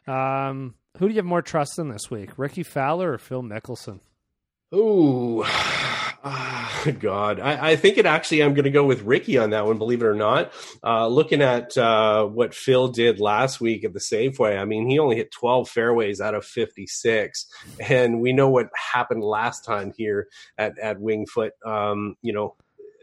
Um, who do you have more trust in this week, Ricky Fowler or Phil Mickelson? Oh, oh God. I, I think it actually, I'm going to go with Ricky on that one, believe it or not. Uh, looking at uh, what Phil did last week at the Safeway, I mean, he only hit twelve fairways out of fifty-six. And we know what happened last time here at, at Wingfoot. Um, you know,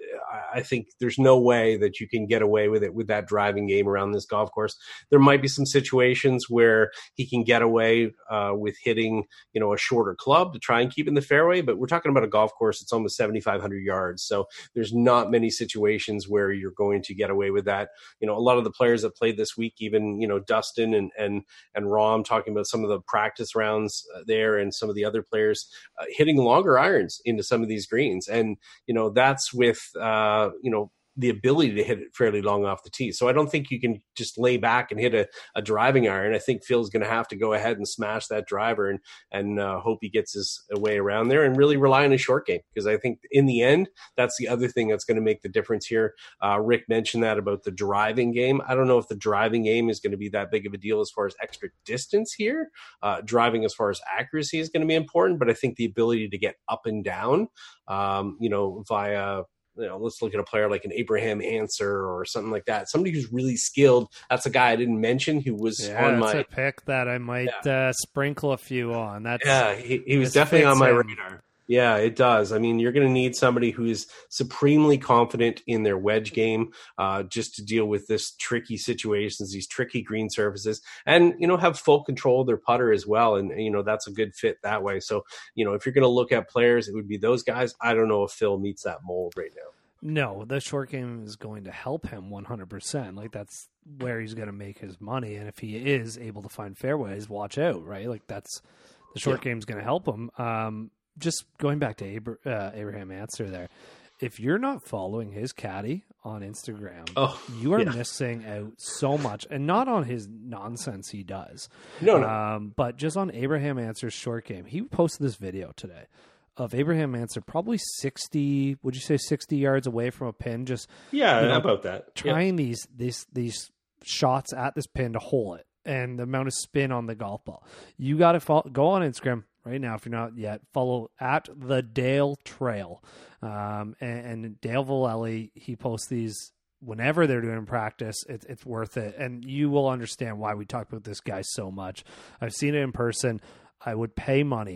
I think there's no way that you can get away with it with that driving game around this golf course. There might be some situations where he can get away uh, with hitting, you know, a shorter club to try and keep in the fairway, but we're talking about a golf course that's almost seventy-five hundred yards. So there's not many situations where you're going to get away with that. You know, a lot of the players that played this week, even, you know, Dustin and and and Rom, talking about some of the practice rounds there and some of the other players uh, hitting longer irons into some of these greens. And, you know, that's with, uh, you know, the ability to hit it fairly long off the tee. So I don't think you can just lay back and hit a, a driving iron. I think Phil's going to have to go ahead and smash that driver and, and uh, hope he gets his way around there and really rely on his short game. Because I think in the end, that's the other thing that's going to make the difference here. Uh, Rick mentioned that about the driving game. I don't know if the driving game is going to be that big of a deal as far as extra distance here. Uh, driving as far as accuracy is going to be important, but I think the ability to get up and down, um, you know, via You know, let's look at a player like an Abraham Answer or something like that. Somebody who's really skilled. That's a guy I didn't mention who was yeah, on that's my a pick that I might yeah. uh, sprinkle a few on. That's yeah, he, he was definitely on my him. radar. Yeah, it does. I mean, you're going to need somebody who's supremely confident in their wedge game, uh, just to deal with this tricky situations, these tricky green surfaces, and, you know, have full control of their putter as well. And, you know, that's a good fit that way. So, you know, if you're going to look at players, it would be those guys. I don't know if Phil meets that mold right now. No, the short game is going to help him one hundred percent. Like, that's where he's going to make his money. And if he is able to find fairways, watch out, right? Like, that's the short yeah. game is going to help him. Um, just going back to Abra- uh, Abraham Answer there, if you're not following his caddy on Instagram, oh, you are yeah. missing out so much. And not on his nonsense he does. No, no. Um, but just on Abraham Answer's short game. He posted this video today of Abraham Answer, probably sixty, would you say sixty yards away from a pin? Just yeah, you know, about that. Trying yeah. these these these shots at this pin to hole it, and the amount of spin on the golf ball. You got to follow, go on Instagram right now if you're not yet. Follow at the Dale Trail, um, and, and Dale Vallely. He posts these whenever they're doing practice. It, it's worth it, and you will understand why we talk about this guy so much. I've seen it in person. I would pay money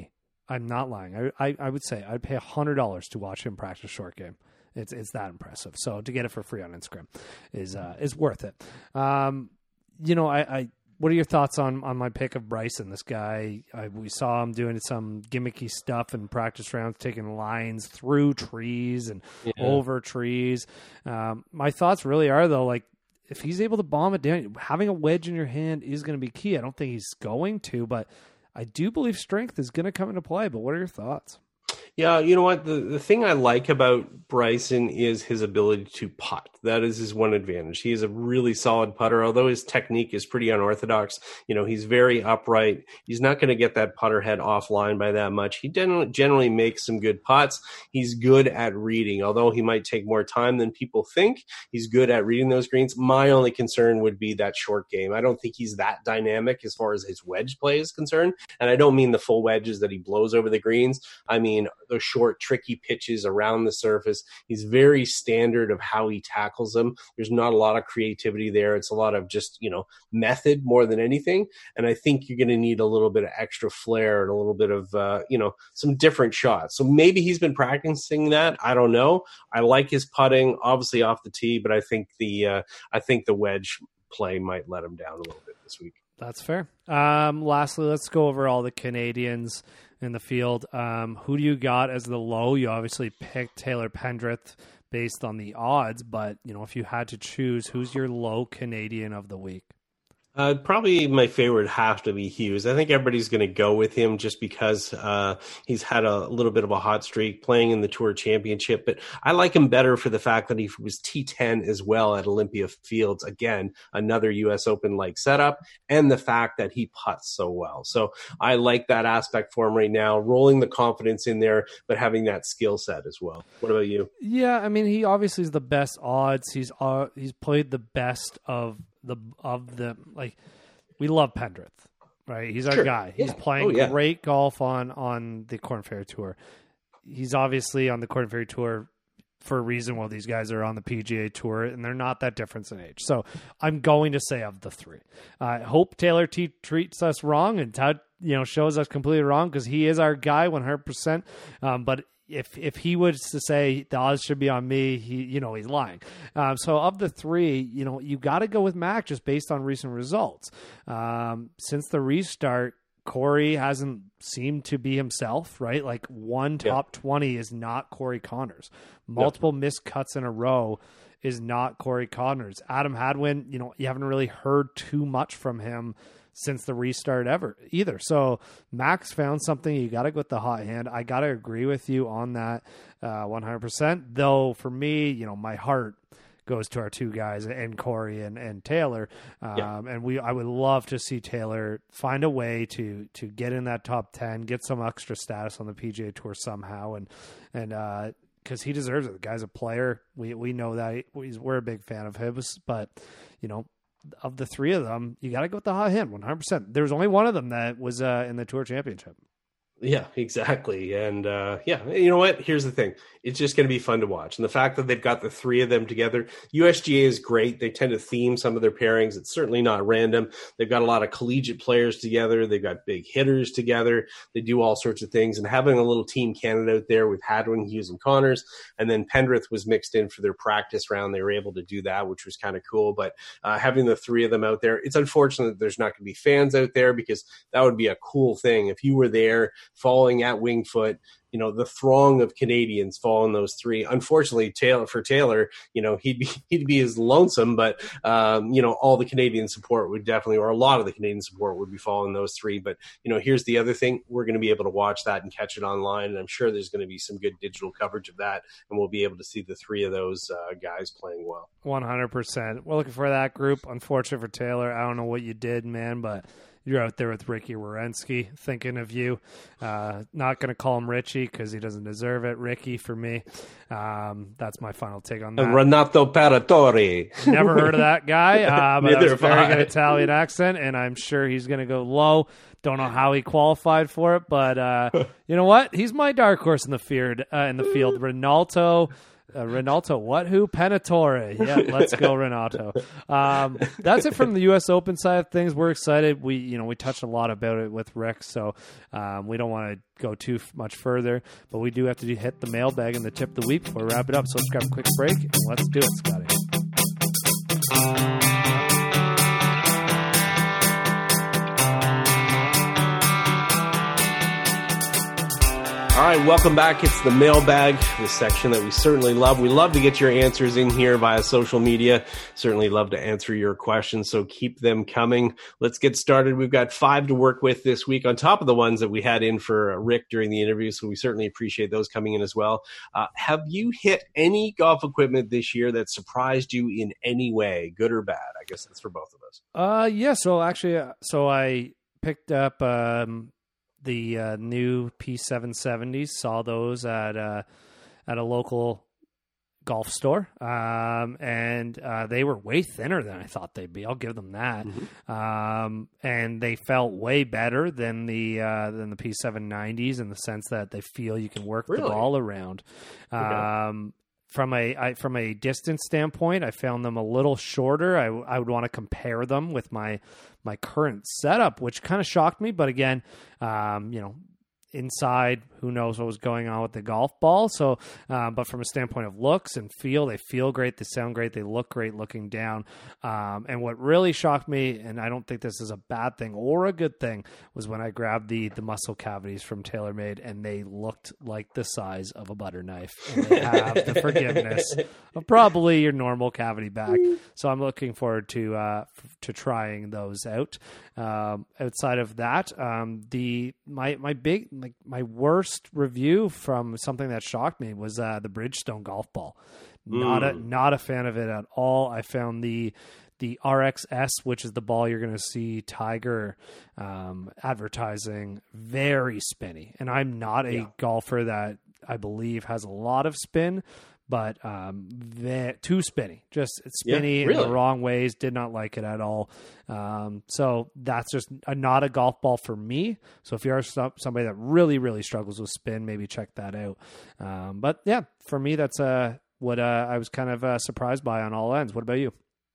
I'm not lying. I I, I would say I'd pay one hundred dollars to watch him practice short game. It's it's that impressive. So to get it for free on Instagram is uh, is worth it. Um, you know, I, I what are your thoughts on, on my pick of Bryson? This guy, I, we saw him doing some gimmicky stuff in practice rounds, taking lines through trees and yeah. over trees. Um, my thoughts really are, though, like, if he's able to bomb it down, having a wedge in your hand is going to be key. I don't think he's going to, but I do believe strength is going to come into play. But what are your thoughts? Yeah, you know what? The the thing I like about Bryson is his ability to putt. That is his one advantage. He is a really solid putter, although his technique is pretty unorthodox. You know, he's very upright. He's not going to get that putter head offline by that much. He generally makes some good putts. He's good at reading, although he might take more time than people think. He's good at reading those greens. My only concern would be that short game. I don't think he's that dynamic as far as his wedge play is concerned. And I don't mean the full wedges that he blows over the greens. I mean those short, tricky pitches around the surface. He's very standard of how he tackles them. There's not a lot of creativity there. It's a lot of just, you know, method more than anything. And I think you're going to need a little bit of extra flair and a little bit of, uh, you know, some different shots. So maybe he's been practicing that. I don't know. I like his putting, obviously off the tee, but I think the, uh, I think the wedge play might let him down a little bit this week. That's fair. Um, lastly, let's go over all the Canadians in the field. Um, who do you got as the low? You obviously picked Taylor Pendrith based on the odds, but you know, if you had to choose, who's your low Canadian of the week? Uh, probably my favorite would have to be Hughes. I think everybody's going to go with him just because uh, he's had a little bit of a hot streak playing in the Tour Championship. But I like him better for the fact that he was T ten as well at Olympia Fields. Again, another U S Open-like setup, and the fact that he putts so well. So I like that aspect for him right now, rolling the confidence in there, but having that skill set as well. What about you? Yeah, I mean, he obviously is the best odds. He's uh, he's played the best of the of the like we love Pendrith, right? He's our sure. guy. He's yeah. playing oh, yeah. great golf on on the Korn Ferry Tour. He's obviously on the Korn Ferry Tour for a reason. While these guys are on the P G A Tour, and they're not that different in age. So I'm going to say of the three. I uh, hope Taylor T treats us wrong and t- you know shows us completely wrong, because he is our guy one hundred percent. Um, but If if he was to say the odds should be on me, he you know he's lying. Um, so of the three, you know you got to go with Mac just based on recent results. Um, since the restart, Corey hasn't seemed to be himself, right? Like one top yeah. twenty is not Corey Connors. Multiple yeah. missed cuts in a row is not Corey Connors. Adam Hadwin, you know you haven't really heard too much from him since the restart ever either. So Max found something. You got to go with the hot hand. I got to agree with you on that uh, one hundred percent. Though for me, you know, my heart goes to our two guys, and Corey and, and Taylor. Um, yeah. And we, I would love to see Taylor find a way to, to get in that top ten, get some extra status on the P G A Tour somehow. And, and, uh, cause he deserves it. The guy's a player. We, we know that he's, we're a big fan of his, but you know, of the three of them, you got to go with the hot hand one hundred percent. There was only one of them that was uh, in the Tour Championship. Yeah, exactly. And uh, yeah, you know what? Here's the thing. It's just going to be fun to watch. And the fact that they've got the three of them together, U S G A is great. They tend to theme some of their pairings. It's certainly not random. They've got a lot of collegiate players together. They've got big hitters together. They do all sorts of things. And having a little team Canada out there with Hadwin, Hughes, and Connors, and then Pendrith was mixed in for their practice round. They were able to do that, which was kind of cool. But uh, having the three of them out there, it's unfortunate that there's not going to be fans out there, because that would be a cool thing if you were there following at Winged Foot, you know, the throng of Canadians following those three. Unfortunately, Taylor for Taylor, you know, he'd be he'd be as lonesome, but um, you know, all the Canadian support would definitely, or a lot of the Canadian support would be following those three. But you know, here's the other thing: we're going to be able to watch that and catch it online, and I'm sure there's going to be some good digital coverage of that, and we'll be able to see the three of those uh, guys playing well. one hundred percent. We're looking for that group. Unfortunate for Taylor. I don't know what you did, man, but you're out there with Ricky Wierenski, thinking of you. Uh, not going to call him Richie because he doesn't deserve it. Ricky for me. Um, that's my final take on that. Renato Paratore. Never heard of that guy, uh, but that was a very good Italian accent, and I'm sure he's going to go low. Don't know how he qualified for it, but uh, you know what? He's my dark horse in the field. Uh, in the field, Ronaldo. Uh, Renato, what? Who? Penatore. Yeah, let's go, Renato. Um, that's it from the U S Open side of things. We're excited. We, you know, we touched a lot about it with Rick, so um, we don't want to go too f- much further. But we do have to do, hit the mailbag and the tip of the week before we wrap it up. So let's grab a quick break and let's do it, Scotty. All right, welcome back. It's the mailbag, the section that we certainly love. We love to get your answers in here via social media. Certainly love to answer your questions, so keep them coming. Let's get started. We've got five to work with this week on top of the ones that we had in for Rick during the interview, so we certainly appreciate those coming in as well. Uh, have you hit any golf equipment this year that surprised you in any way, good or bad? I guess that's for both of us. Uh, yeah, so actually, uh, so I picked up... Um, the uh, new P seven seventies, saw those at uh, at a local golf store, um, and uh, they were way thinner than I thought they'd be. I'll give them that. Mm-hmm. Um, and they felt way better than the uh, than the P seven nineties in the sense that they feel you can work really? the ball around. Okay. Um, From a I, from a distance standpoint, I found them a little shorter. I, I would want to compare them with my my current setup, which kind of shocked me. But again, um, you know, inside, who knows what was going on with the golf ball. So, uh, but from a standpoint of looks and feel, they feel great. They sound great. They look great looking down. Um, and what really shocked me, and I don't think this is a bad thing or a good thing, was when I grabbed the the muscle cavities from TaylorMade, and they looked like the size of a butter knife. And they have the forgiveness of probably your normal cavity bag. So I'm looking forward to uh, f- to trying those out. Um, outside of that, um, the my my big like my worst review from something that shocked me was uh, the Bridgestone golf ball. Not mm. a not a fan of it at all. I found the the R X S, which is the ball you're going to see Tiger um, advertising, very spinny. And I'm not a yeah. golfer that I believe has a lot of spin. But um, the, too spinny, just spinny yeah, really? in the wrong ways. Did not like it at all. Um, so that's just a, not a golf ball for me. So if you're somebody that really, really struggles with spin, maybe check that out. Um, but yeah, for me, that's uh, what uh, I was kind of uh, surprised by on all ends. What about you?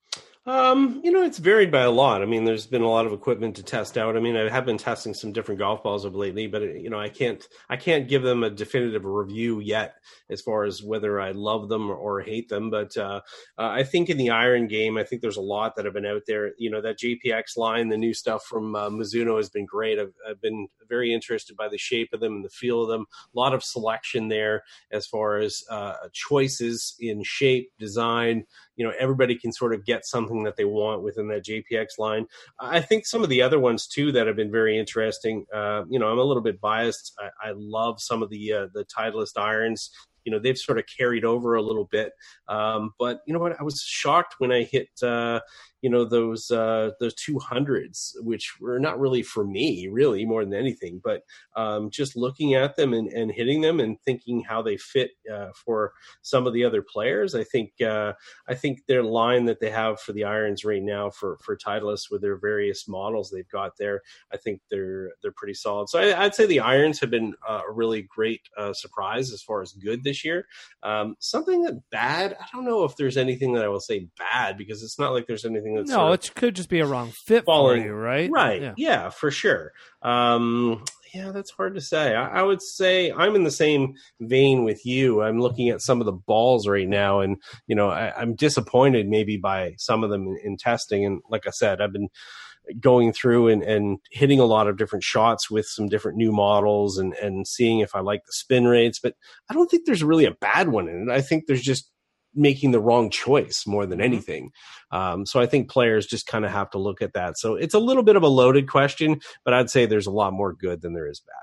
Um, you know, it's varied by a lot. I mean, there's been a lot of equipment to test out. I mean, I have been testing some different golf balls of lately, but you know, I can't, I can't give them a definitive review yet as far as whether I love them or, or hate them. But uh, uh, I think in the iron game, I think there's a lot that have been out there. You know, that J P X line, the new stuff from uh, Mizuno has been great. I've, I've been very interested by the shape of them and the feel of them. A lot of selection there as far as uh, choices in shape, design. You know, everybody can sort of get something that they want within that J P X line. I think some of the other ones too that have been very interesting. Uh, you know, I'm a little bit biased. I, I love some of the uh, the Titleist irons. You know, they've sort of carried over a little bit. Um, but you know what? I was shocked when I hit, uh, you know, those uh, those two hundreds, which were not really for me, really, more than anything. But um, just looking at them and, and hitting them and thinking how they fit uh, for some of the other players, I think uh, I think their line that they have for the irons right now for for Titleist with their various models they've got there, I think they're they're pretty solid. So I, I'd say the irons have been uh, a really great uh, surprise as far as good this year. Um, something that bad, I don't know if there's anything that I will say bad, because it's not like there's anything that's no, sort of it could just be a wrong fit falling, for you, right? Right. Yeah, yeah for sure. Um, yeah, that's hard to say. I, I would say I'm in the same vein with you. I'm looking at some of the balls right now, and you know, I, I'm disappointed maybe by some of them in, in testing. And like I said, I've been going through and, and hitting a lot of different shots with some different new models and, and seeing if I like the spin rates, but I don't think there's really a bad one in it. I think there's just making the wrong choice more than anything. Um, so I think players just kind of have to look at that. So it's a little bit of a loaded question, but I'd say there's a lot more good than there is bad.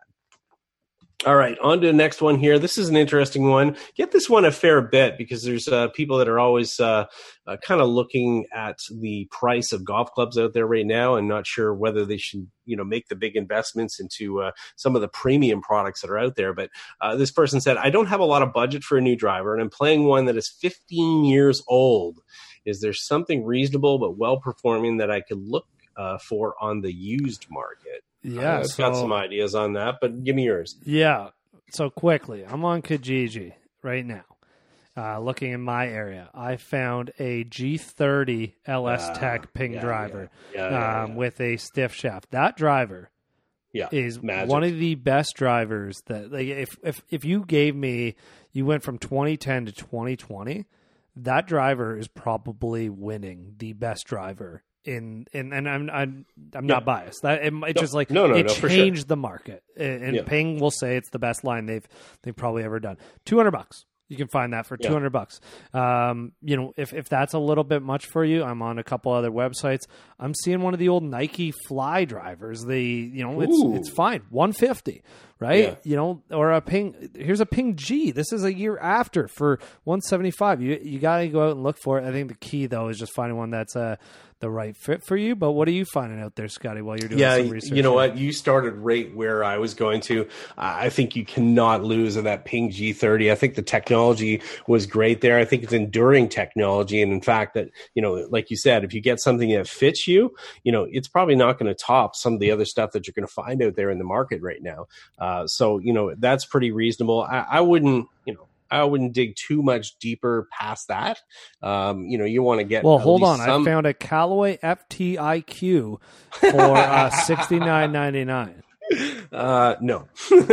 All right, on to the next one here. This is an interesting one. Get this one a fair bit because there's uh, people that are always uh, uh, kind of looking at the price of golf clubs out there right now and not sure whether they should, you know, make the big investments into uh, some of the premium products that are out there. But uh, this person said, I don't have a lot of budget for a new driver, and I'm playing one that is fifteen years old. Is there something reasonable but well-performing that I could look uh, for on the used market? Yeah, I've so, got some ideas on that, but give me yours. Yeah. So quickly, I'm on Kijiji right now, Uh, looking in my area, I found a G thirty L S Uh, Tech ping yeah, driver yeah. Yeah, yeah, um, yeah. with a stiff shaft. That driver Yeah, is magic. one of the best drivers that, like, if, if, if you gave me, you went from twenty ten to twenty twenty, that driver is probably winning the best driver in, in and I'm, I'm, I'm not Yeah. biased. That it, it No, just like, no, no, it no, for changed sure. the market. And, and Yeah. Ping will say it's the best line they've, they've probably ever done. two hundred bucks. You can find that for Yeah. two hundred bucks. Um, you know, if, if that's a little bit much for you, I'm on a couple other websites. I'm seeing one of the old Nike Fly drivers. The, you know, it's, Ooh. it's fine. one fifty, right? Yeah. You know, or a Ping, here's a Ping G. This is a year after for one seventy-five. You, you got to go out and look for it. I think the key though is just finding one that's uh, the right fit for you. But what are you finding out there, Scotty, while you're doing Yeah, some research? you know here? what? You started right where I was going to. I think you cannot lose in that Ping G thirty. I think the technology was great there. I think it's enduring technology. And in fact, that, you know, like you said, if you get something that fits you, you know, it's probably not going to top some of the other stuff that you're going to find out there in the market right now. Uh, so, you know, that's pretty reasonable. I, I wouldn't, you know, I wouldn't dig too much deeper past that. Um, you know, you want to get Well, at hold least on. some- I found a Callaway F T I Q for uh, sixty-nine ninety-nine. Uh, no,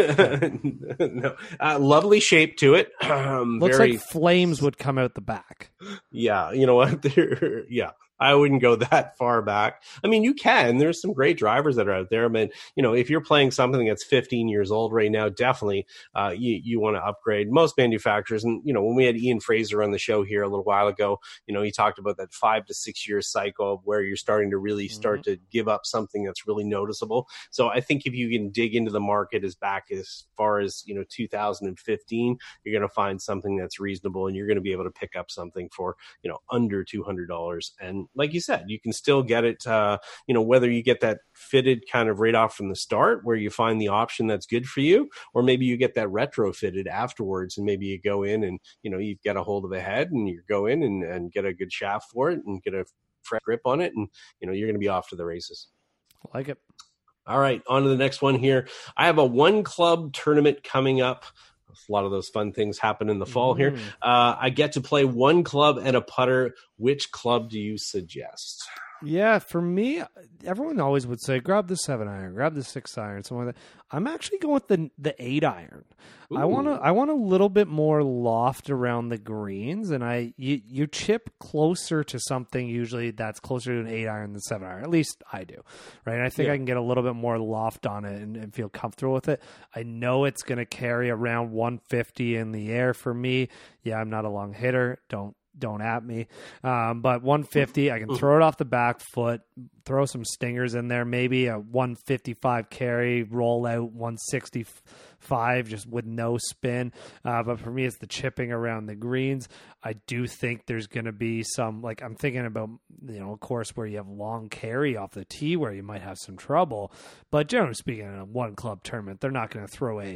no. Uh, lovely shape to it. Um, Looks very, like flames would come out the back. yeah. You know what? They're, yeah. I wouldn't go that far back. I mean, you can. There's some great drivers that are out there. I mean, you know, if you're playing something that's fifteen years old right now, definitely uh, you, you want to upgrade. Most manufacturers, and, you know, when we had Ian Fraser on the show here a little while ago, you know, he talked about that five to six year cycle where you're starting to really start mm-hmm. to give up something that's really noticeable. So I think if you can dig into the market as back as far as, you know, two thousand fifteen, you're going to find something that's reasonable, and you're going to be able to pick up something for, you know, under two hundred dollars. And like you said, you can still get it, uh, you know, whether you get that fitted kind of right off from the start where you find the option that's good for you, or maybe you get that retrofitted afterwards, and maybe you go in and, you know, you get a hold of a head and you go in and, and get a good shaft for it and get a fresh grip on it, and, you know, you're going to be off to the races. I like it. All right, on to the next one here. I have a one club tournament coming up. A lot of those fun things happen in the fall mm. here. Uh, I get to play one club and a putter. Which club do you suggest? Yeah, for me, everyone always would say, grab the seven iron, grab the six iron, something like that. I'm actually going with the the eight iron. Ooh. I want to I want a little bit more loft around the greens, and I you, you chip closer to something usually that's closer to an eight iron than seven iron. At least I do, right? And I think yeah. I can get a little bit more loft on it and, and feel comfortable with it. I know it's going to carry around one fifty in the air for me. Yeah, I'm not a long hitter. Don't. Don't at me. Um, but one fifty, I can throw it off the back foot, throw some stingers in there, maybe a one fifty-five carry, roll out one sixty-five just with no spin. Uh, but for me, it's the chipping around the greens. I do think there's going to be some, like I'm thinking about, you know, a course where you have long carry off the tee where you might have some trouble. But generally speaking, in a one club tournament, they're not going to throw a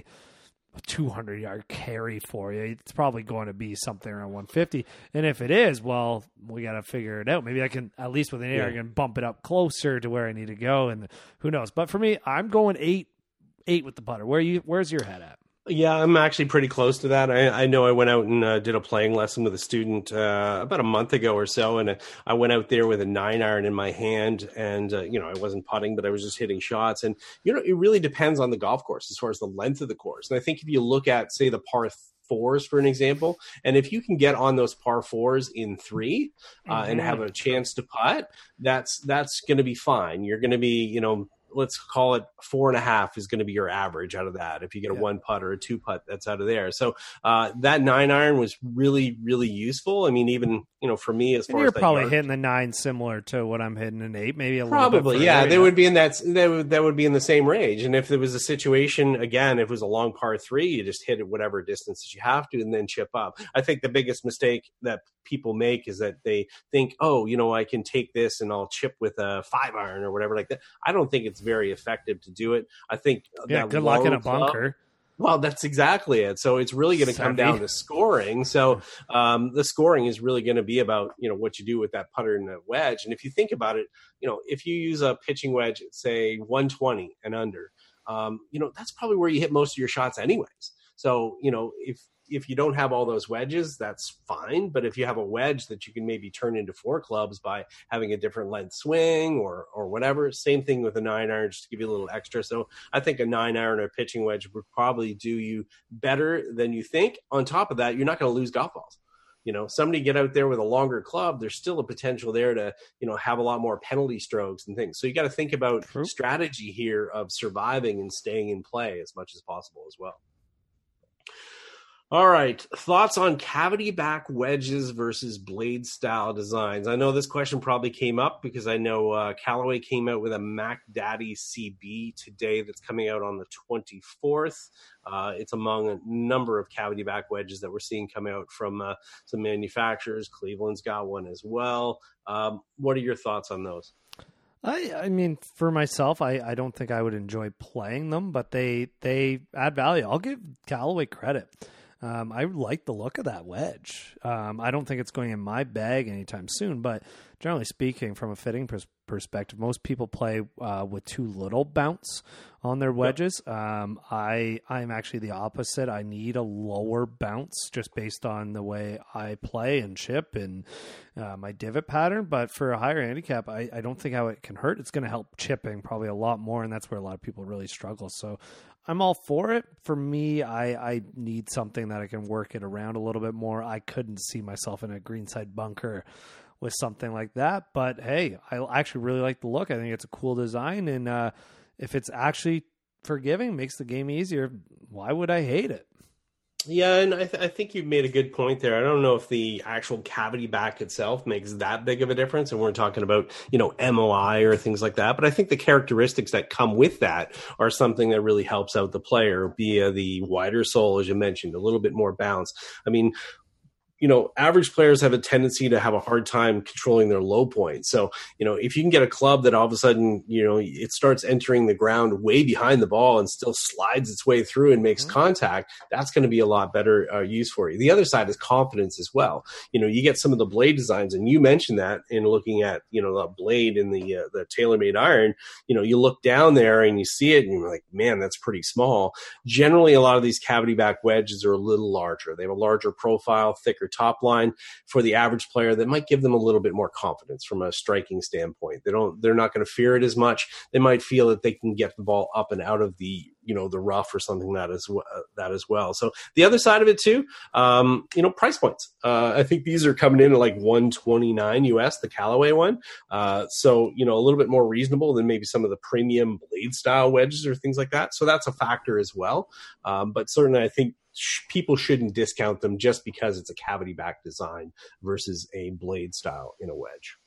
two hundred yard carry for you. It's probably going to be something around one fifty. And if it is, well, we got to figure it out. Maybe I can, at least with an eight, yeah. I can bump it up closer to where I need to go. And who knows? But for me, I'm going eight, eight with the putter. Where you, where's your head at? Yeah, I'm actually pretty close to that. I, I know I went out and uh, did a playing lesson with a student uh, about a month ago or so, and I went out there with a nine iron in my hand, and uh, you know, I wasn't putting, but I was just hitting shots. And you know, it really depends on the golf course as far as the length of the course. And I think if you look at, say, the par fours for an example, and if you can get on those par fours in three uh, mm-hmm. and have a chance to putt, that's that's going to be fine. You're going to be, you know, let's call it four and a half is going to be your average out of that. If you get a yeah. one putt or a two putt, that's out of there. So uh, that nine iron was really, really useful. I mean, even, you know, for me, as far and you're as that probably yard, hitting the nine similar to what I'm hitting an eight, maybe a probably, little bit. yeah, further, they yeah. would be in that, that would, that would be in the same range. And if there was a situation, again, if it was a long par three, you just hit it whatever distance that you have to and then chip up. I think the biggest mistake that people make is that they think, oh, you know, I can take this and I'll chip with a five iron or whatever like that. I don't think it's very effective to do it. I think yeah, that good luck in a club, bunker. Well, that's exactly it. So it's really going to come down to scoring. So um, the scoring is really going to be about, you know, what you do with that putter and the wedge. And if you think about it, you know, if you use a pitching wedge at, say, one twenty and under, um, you know, that's probably where you hit most of your shots anyways. So, you know, if if you don't have all those wedges, that's fine. But if you have a wedge that you can maybe turn into four clubs by having a different length swing or or whatever, same thing with a nine iron, just to give you a little extra. So I think a nine iron or pitching wedge would probably do you better than you think. On top of that, you're not going to lose golf balls. You know, somebody get out there with a longer club, there's still a potential there to, you know, have a lot more penalty strokes and things. So you got to think about True. strategy here of surviving and staying in play as much as possible as well. All right. Thoughts on cavity back wedges versus blade style designs? I know this question probably came up because I know uh, Callaway came out with a Mac Daddy C B today that's coming out on the twenty-fourth. Uh, it's among a number of cavity back wedges that we're seeing come out from uh, some manufacturers. Cleveland's got one as well. Um, what are your thoughts on those? I, I mean, for myself, I, I don't think I would enjoy playing them, but they, they add value. I'll give Callaway credit. Um, I like the look of that wedge. Um, I don't think it's going in my bag anytime soon, but generally speaking, from a fitting pers- perspective, most people play uh, with too little bounce on their wedges. Um, I I'm actually the opposite. I need a lower bounce just based on the way I play and chip and uh, my divot pattern. But for a higher handicap, I, I don't think how it can hurt. It's going to help chipping probably a lot more, and that's where a lot of people really struggle. So I'm all for it. For me, I, I need something that I can work it around a little bit more. I couldn't see myself in a greenside bunker with something like that. But hey, I actually really like the look. I think it's a cool design. And uh, if it's actually forgiving, makes the game easier, why would I hate it? Yeah, and I, th- I think you've made a good point there. I don't know if the actual cavity back itself makes that big of a difference, and we're talking about, you know, M O I or things like that. But I think the characteristics that come with that are something that really helps out the player via the wider sole, as you mentioned, a little bit more bounce. I mean, you know, average players have a tendency to have a hard time controlling their low point. So, you know, if you can get a club that all of a sudden, you know, it starts entering the ground way behind the ball and still slides its way through and makes mm-hmm. contact, that's going to be a lot better uh, use for you. The other side is confidence as well. You know, you get some of the blade designs, and you mentioned that in looking at, you know, the blade in the, uh, the TaylorMade iron, you know, you look down there and you see it and you're like, man, that's pretty small. Generally, a lot of these cavity back wedges are a little larger. They have a larger profile, thicker top line. For the average player, that might give them a little bit more confidence from a striking standpoint. They don't, they're not going to fear it as much. They might feel that they can get the ball up and out of the, you know, the rough or something that as well, that as well. So the other side of it too, um, you know, price points. Uh, I think these are coming in at like one twenty-nine U S, the Callaway one. Uh, so, you know, a little bit more reasonable than maybe some of the premium blade style wedges or things like that. So that's a factor as well. Um, but certainly I think people shouldn't discount them just because it's a cavity back design versus a blade style in a wedge.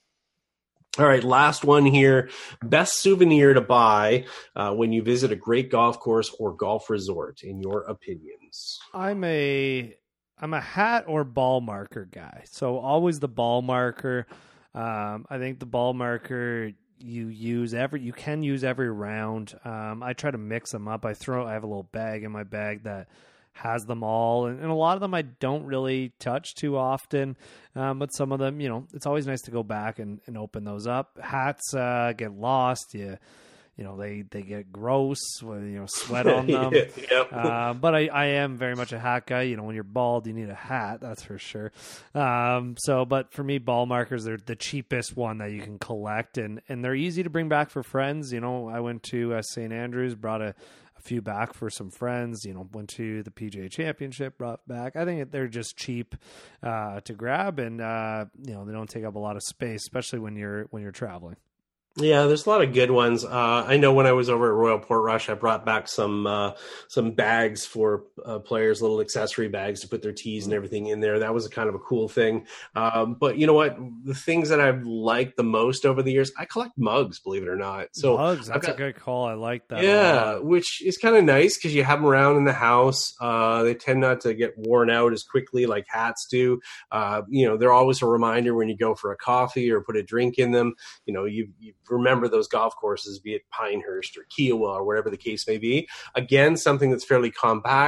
All right, last one here. Best souvenir to buy uh, when you visit a great golf course or golf resort, in your opinions? I'm a I'm a hat or ball marker guy. So always the ball marker. Um, I think the ball marker you use every you can use every round. Um, I try to mix them up. I throw I have a little bag in my bag that has them all, and, and a lot of them I don't really touch too often, um, but some of them, you know, it's always nice to go back and, and open those up. Hats uh, get lost, you, you know, they, they get gross, with, you know, sweat on them. Yep. Uh, but I, I am very much a hat guy. You know, when you're bald, you need a hat, that's for sure. Um, so, but for me, ball markers, they're the cheapest one that you can collect, and, and they're easy to bring back for friends. You know, I went to uh, Saint Andrews, brought a, a few back for some friends, you know, went to the P G A Championship, brought back. I think they're just cheap uh, to grab, and uh, you know, they don't take up a lot of space, especially when you're when you're traveling. Yeah, there's a lot of good ones. Uh, I know when I was over at Royal Portrush, I brought back some uh, some bags for uh, players, little accessory bags to put their tees and everything in there. That was a kind of a cool thing. Um, but you know what? The things that I've liked the most over the years, I collect mugs, believe it or not. So mugs, that's got, a good call. I like that. Yeah, which is kind of nice because you have them around in the house. Uh, they tend not to get worn out as quickly like hats do. Uh, you know, they're always a reminder when you go for a coffee or put a drink in them. You know, you you remember those golf courses, be it Pinehurst or Kiowa or whatever the case may be. Again, something that's fairly compact.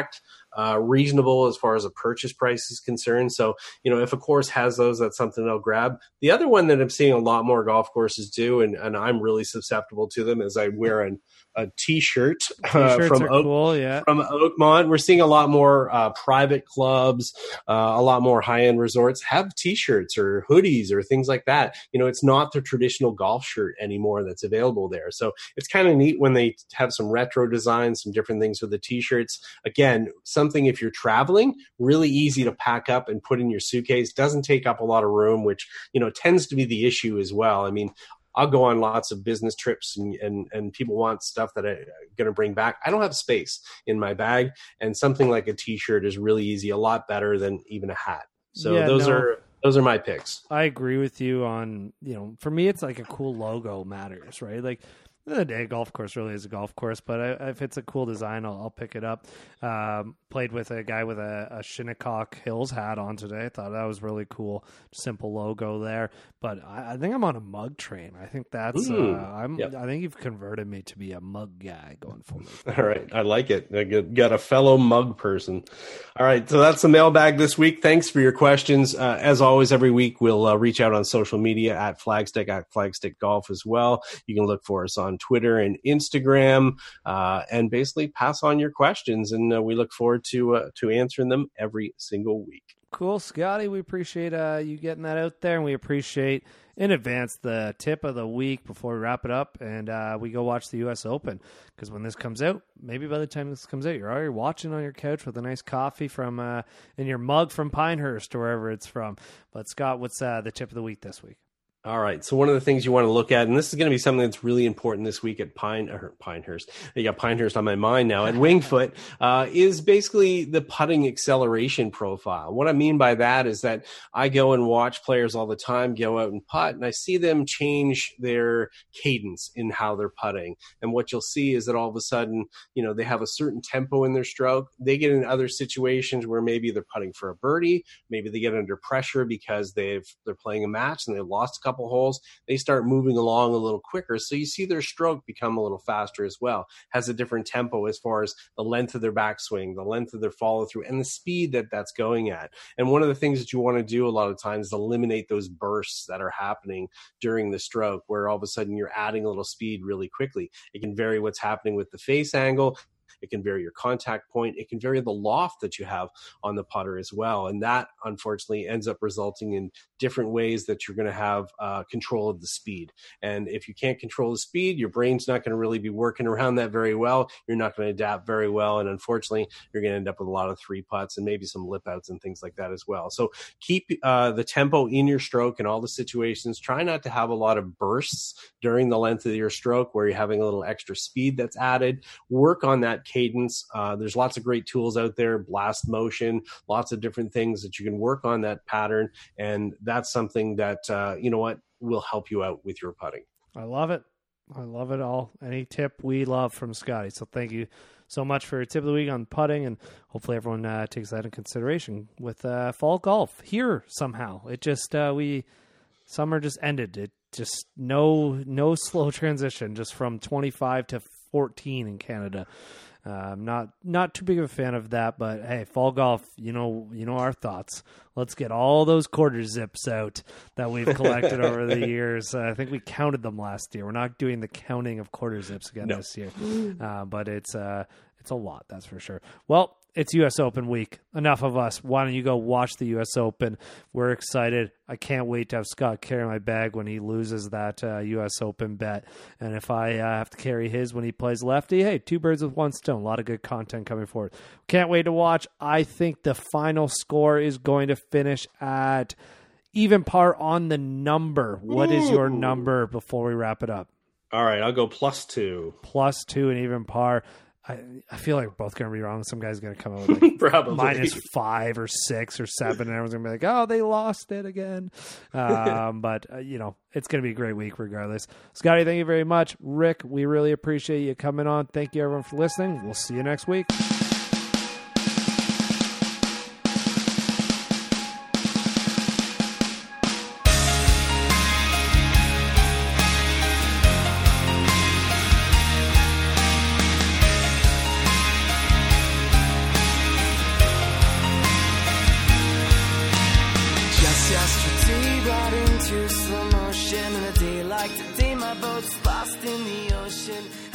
uh, reasonable as far as a purchase price is concerned. So, you know, if a course has those, that's something I'll grab. The other one that I'm seeing a lot more golf courses do, and, and I'm really susceptible to them, is I wear an, a T-shirt uh, from, Oak, cool, yeah. from Oakmont. We're seeing a lot more uh, private clubs, uh, a lot more high-end resorts have T-shirts or hoodies or things like that. You know, it's not the traditional golf shirt anymore that's available there. So it's kind of neat when they have some retro designs, some different things with the T-shirts. Again, something if you're traveling, really easy to pack up and put in your suitcase. Doesn't take up a lot of room, which, you know, tends to be the issue as well. I mean, I'll go on lots of business trips and, and, and people want stuff that I'm going to bring back. I don't have space in my bag, and something like a T-shirt is really easy, a lot better than even a hat. So yeah, those no. are those are my picks. I agree with you on, you know, for me, it's like a cool logo matters, right? Like, at the end of the day, a golf course really is a golf course, but I, if it's a cool design, I'll, I'll pick it up. Um, played with a guy with a, a Shinnecock Hills hat on today. I thought that was really cool. Simple logo there. But I, I think I'm on a mug train. I think that's, mm, uh, I'm, yep. I think you've converted me to be a mug guy going forward. All right. I like it. I got a fellow mug person. All right. So that's the mailbag this week. Thanks for your questions. Uh, as always, every week we'll uh, reach out on social media at Flagstick, at Flagstick Golf as well. You can look for us on Twitter and Instagram, uh, and basically pass on your questions. And uh, we look forward to uh, to answering them every single week. Cool, Scotty. We appreciate uh, you getting that out there, and we appreciate in advance the tip of the week before we wrap it up and uh, we go watch the U S Open. Because when this comes out, maybe by the time this comes out, you're already watching on your couch with a nice coffee from uh, in your mug from Pinehurst or wherever it's from. But Scott, what's uh, the tip of the week this week? All right. So one of the things you want to look at, and this is going to be something that's really important this week at Pine or Pinehurst. You got Pinehurst on my mind now at Wingfoot, uh, is basically the putting acceleration profile. What I mean by that is that I go and watch players all the time go out and putt, and I see them change their cadence in how they're putting. And what you'll see is that all of a sudden, you know, they have a certain tempo in their stroke. They get in other situations where maybe they're putting for a birdie, maybe they get under pressure because they've they're playing a match and they lost a couple couple holes, they start moving along a little quicker. So you see their stroke become a little faster as well. Has a different tempo as far as the length of their backswing, the length of their follow through, and the speed that that's going at. And one of the things that you want to do a lot of times is eliminate those bursts that are happening during the stroke, where all of a sudden you're adding a little speed really quickly. It can vary what's happening with the face angle. It can vary your contact point. It can vary the loft that you have on the putter as well. And that, unfortunately, ends up resulting in different ways that you're going to have uh, control of the speed. And if you can't control the speed, your brain's not going to really be working around that very well. You're not going to adapt very well. And unfortunately, you're going to end up with a lot of three putts and maybe some lip outs and things like that as well. So keep uh, the tempo in your stroke in all the situations. Try not to have a lot of bursts during the length of your stroke where you're having a little extra speed that's added. Work on that cadence. Uh, there's lots of great tools out there, Blast Motion, lots of different things that you can work on that pattern. And that's something that, uh, you know what, will help you out with your putting. I love it. I love it all. Any tip we love from Scotty. So thank you so much for your tip of the week on putting, and hopefully everyone uh, takes that in consideration with uh, fall golf here somehow. It just, uh, we, summer just ended. It just, no, no slow transition, just from twenty-five to fourteen in Canada. Uh, I'm not not too big of a fan of that, but hey, fall golf, you know, you know our thoughts. Let's get all those quarter zips out that we've collected over the years. Uh, I think we counted them last year. We're not doing the counting of quarter zips again no. this year, uh, but it's uh, it's a lot, that's for sure. Well, it's U S Open week. Enough of us. Why don't you go watch the U S Open? We're excited. I can't wait to have Scott carry my bag when he loses that uh, U S Open bet. And if I uh, have to carry his when he plays lefty, hey, two birds with one stone. A lot of good content coming forward. Can't wait to watch. I think the final score is going to finish at even par on the number. What is your number before we wrap it up? All right, I'll go plus two. Plus two and even par. I, I feel like we're both going to be wrong. Some guy's going to come out with like Probably. minus five or six or seven, and everyone's going to be like, oh, they lost it again. Um, but, uh, you know, it's going to be a great week regardless. Scotty, thank you very much. Rick, we really appreciate you coming on. Thank you, everyone, for listening. We'll see you next week. our boats lost in the ocean.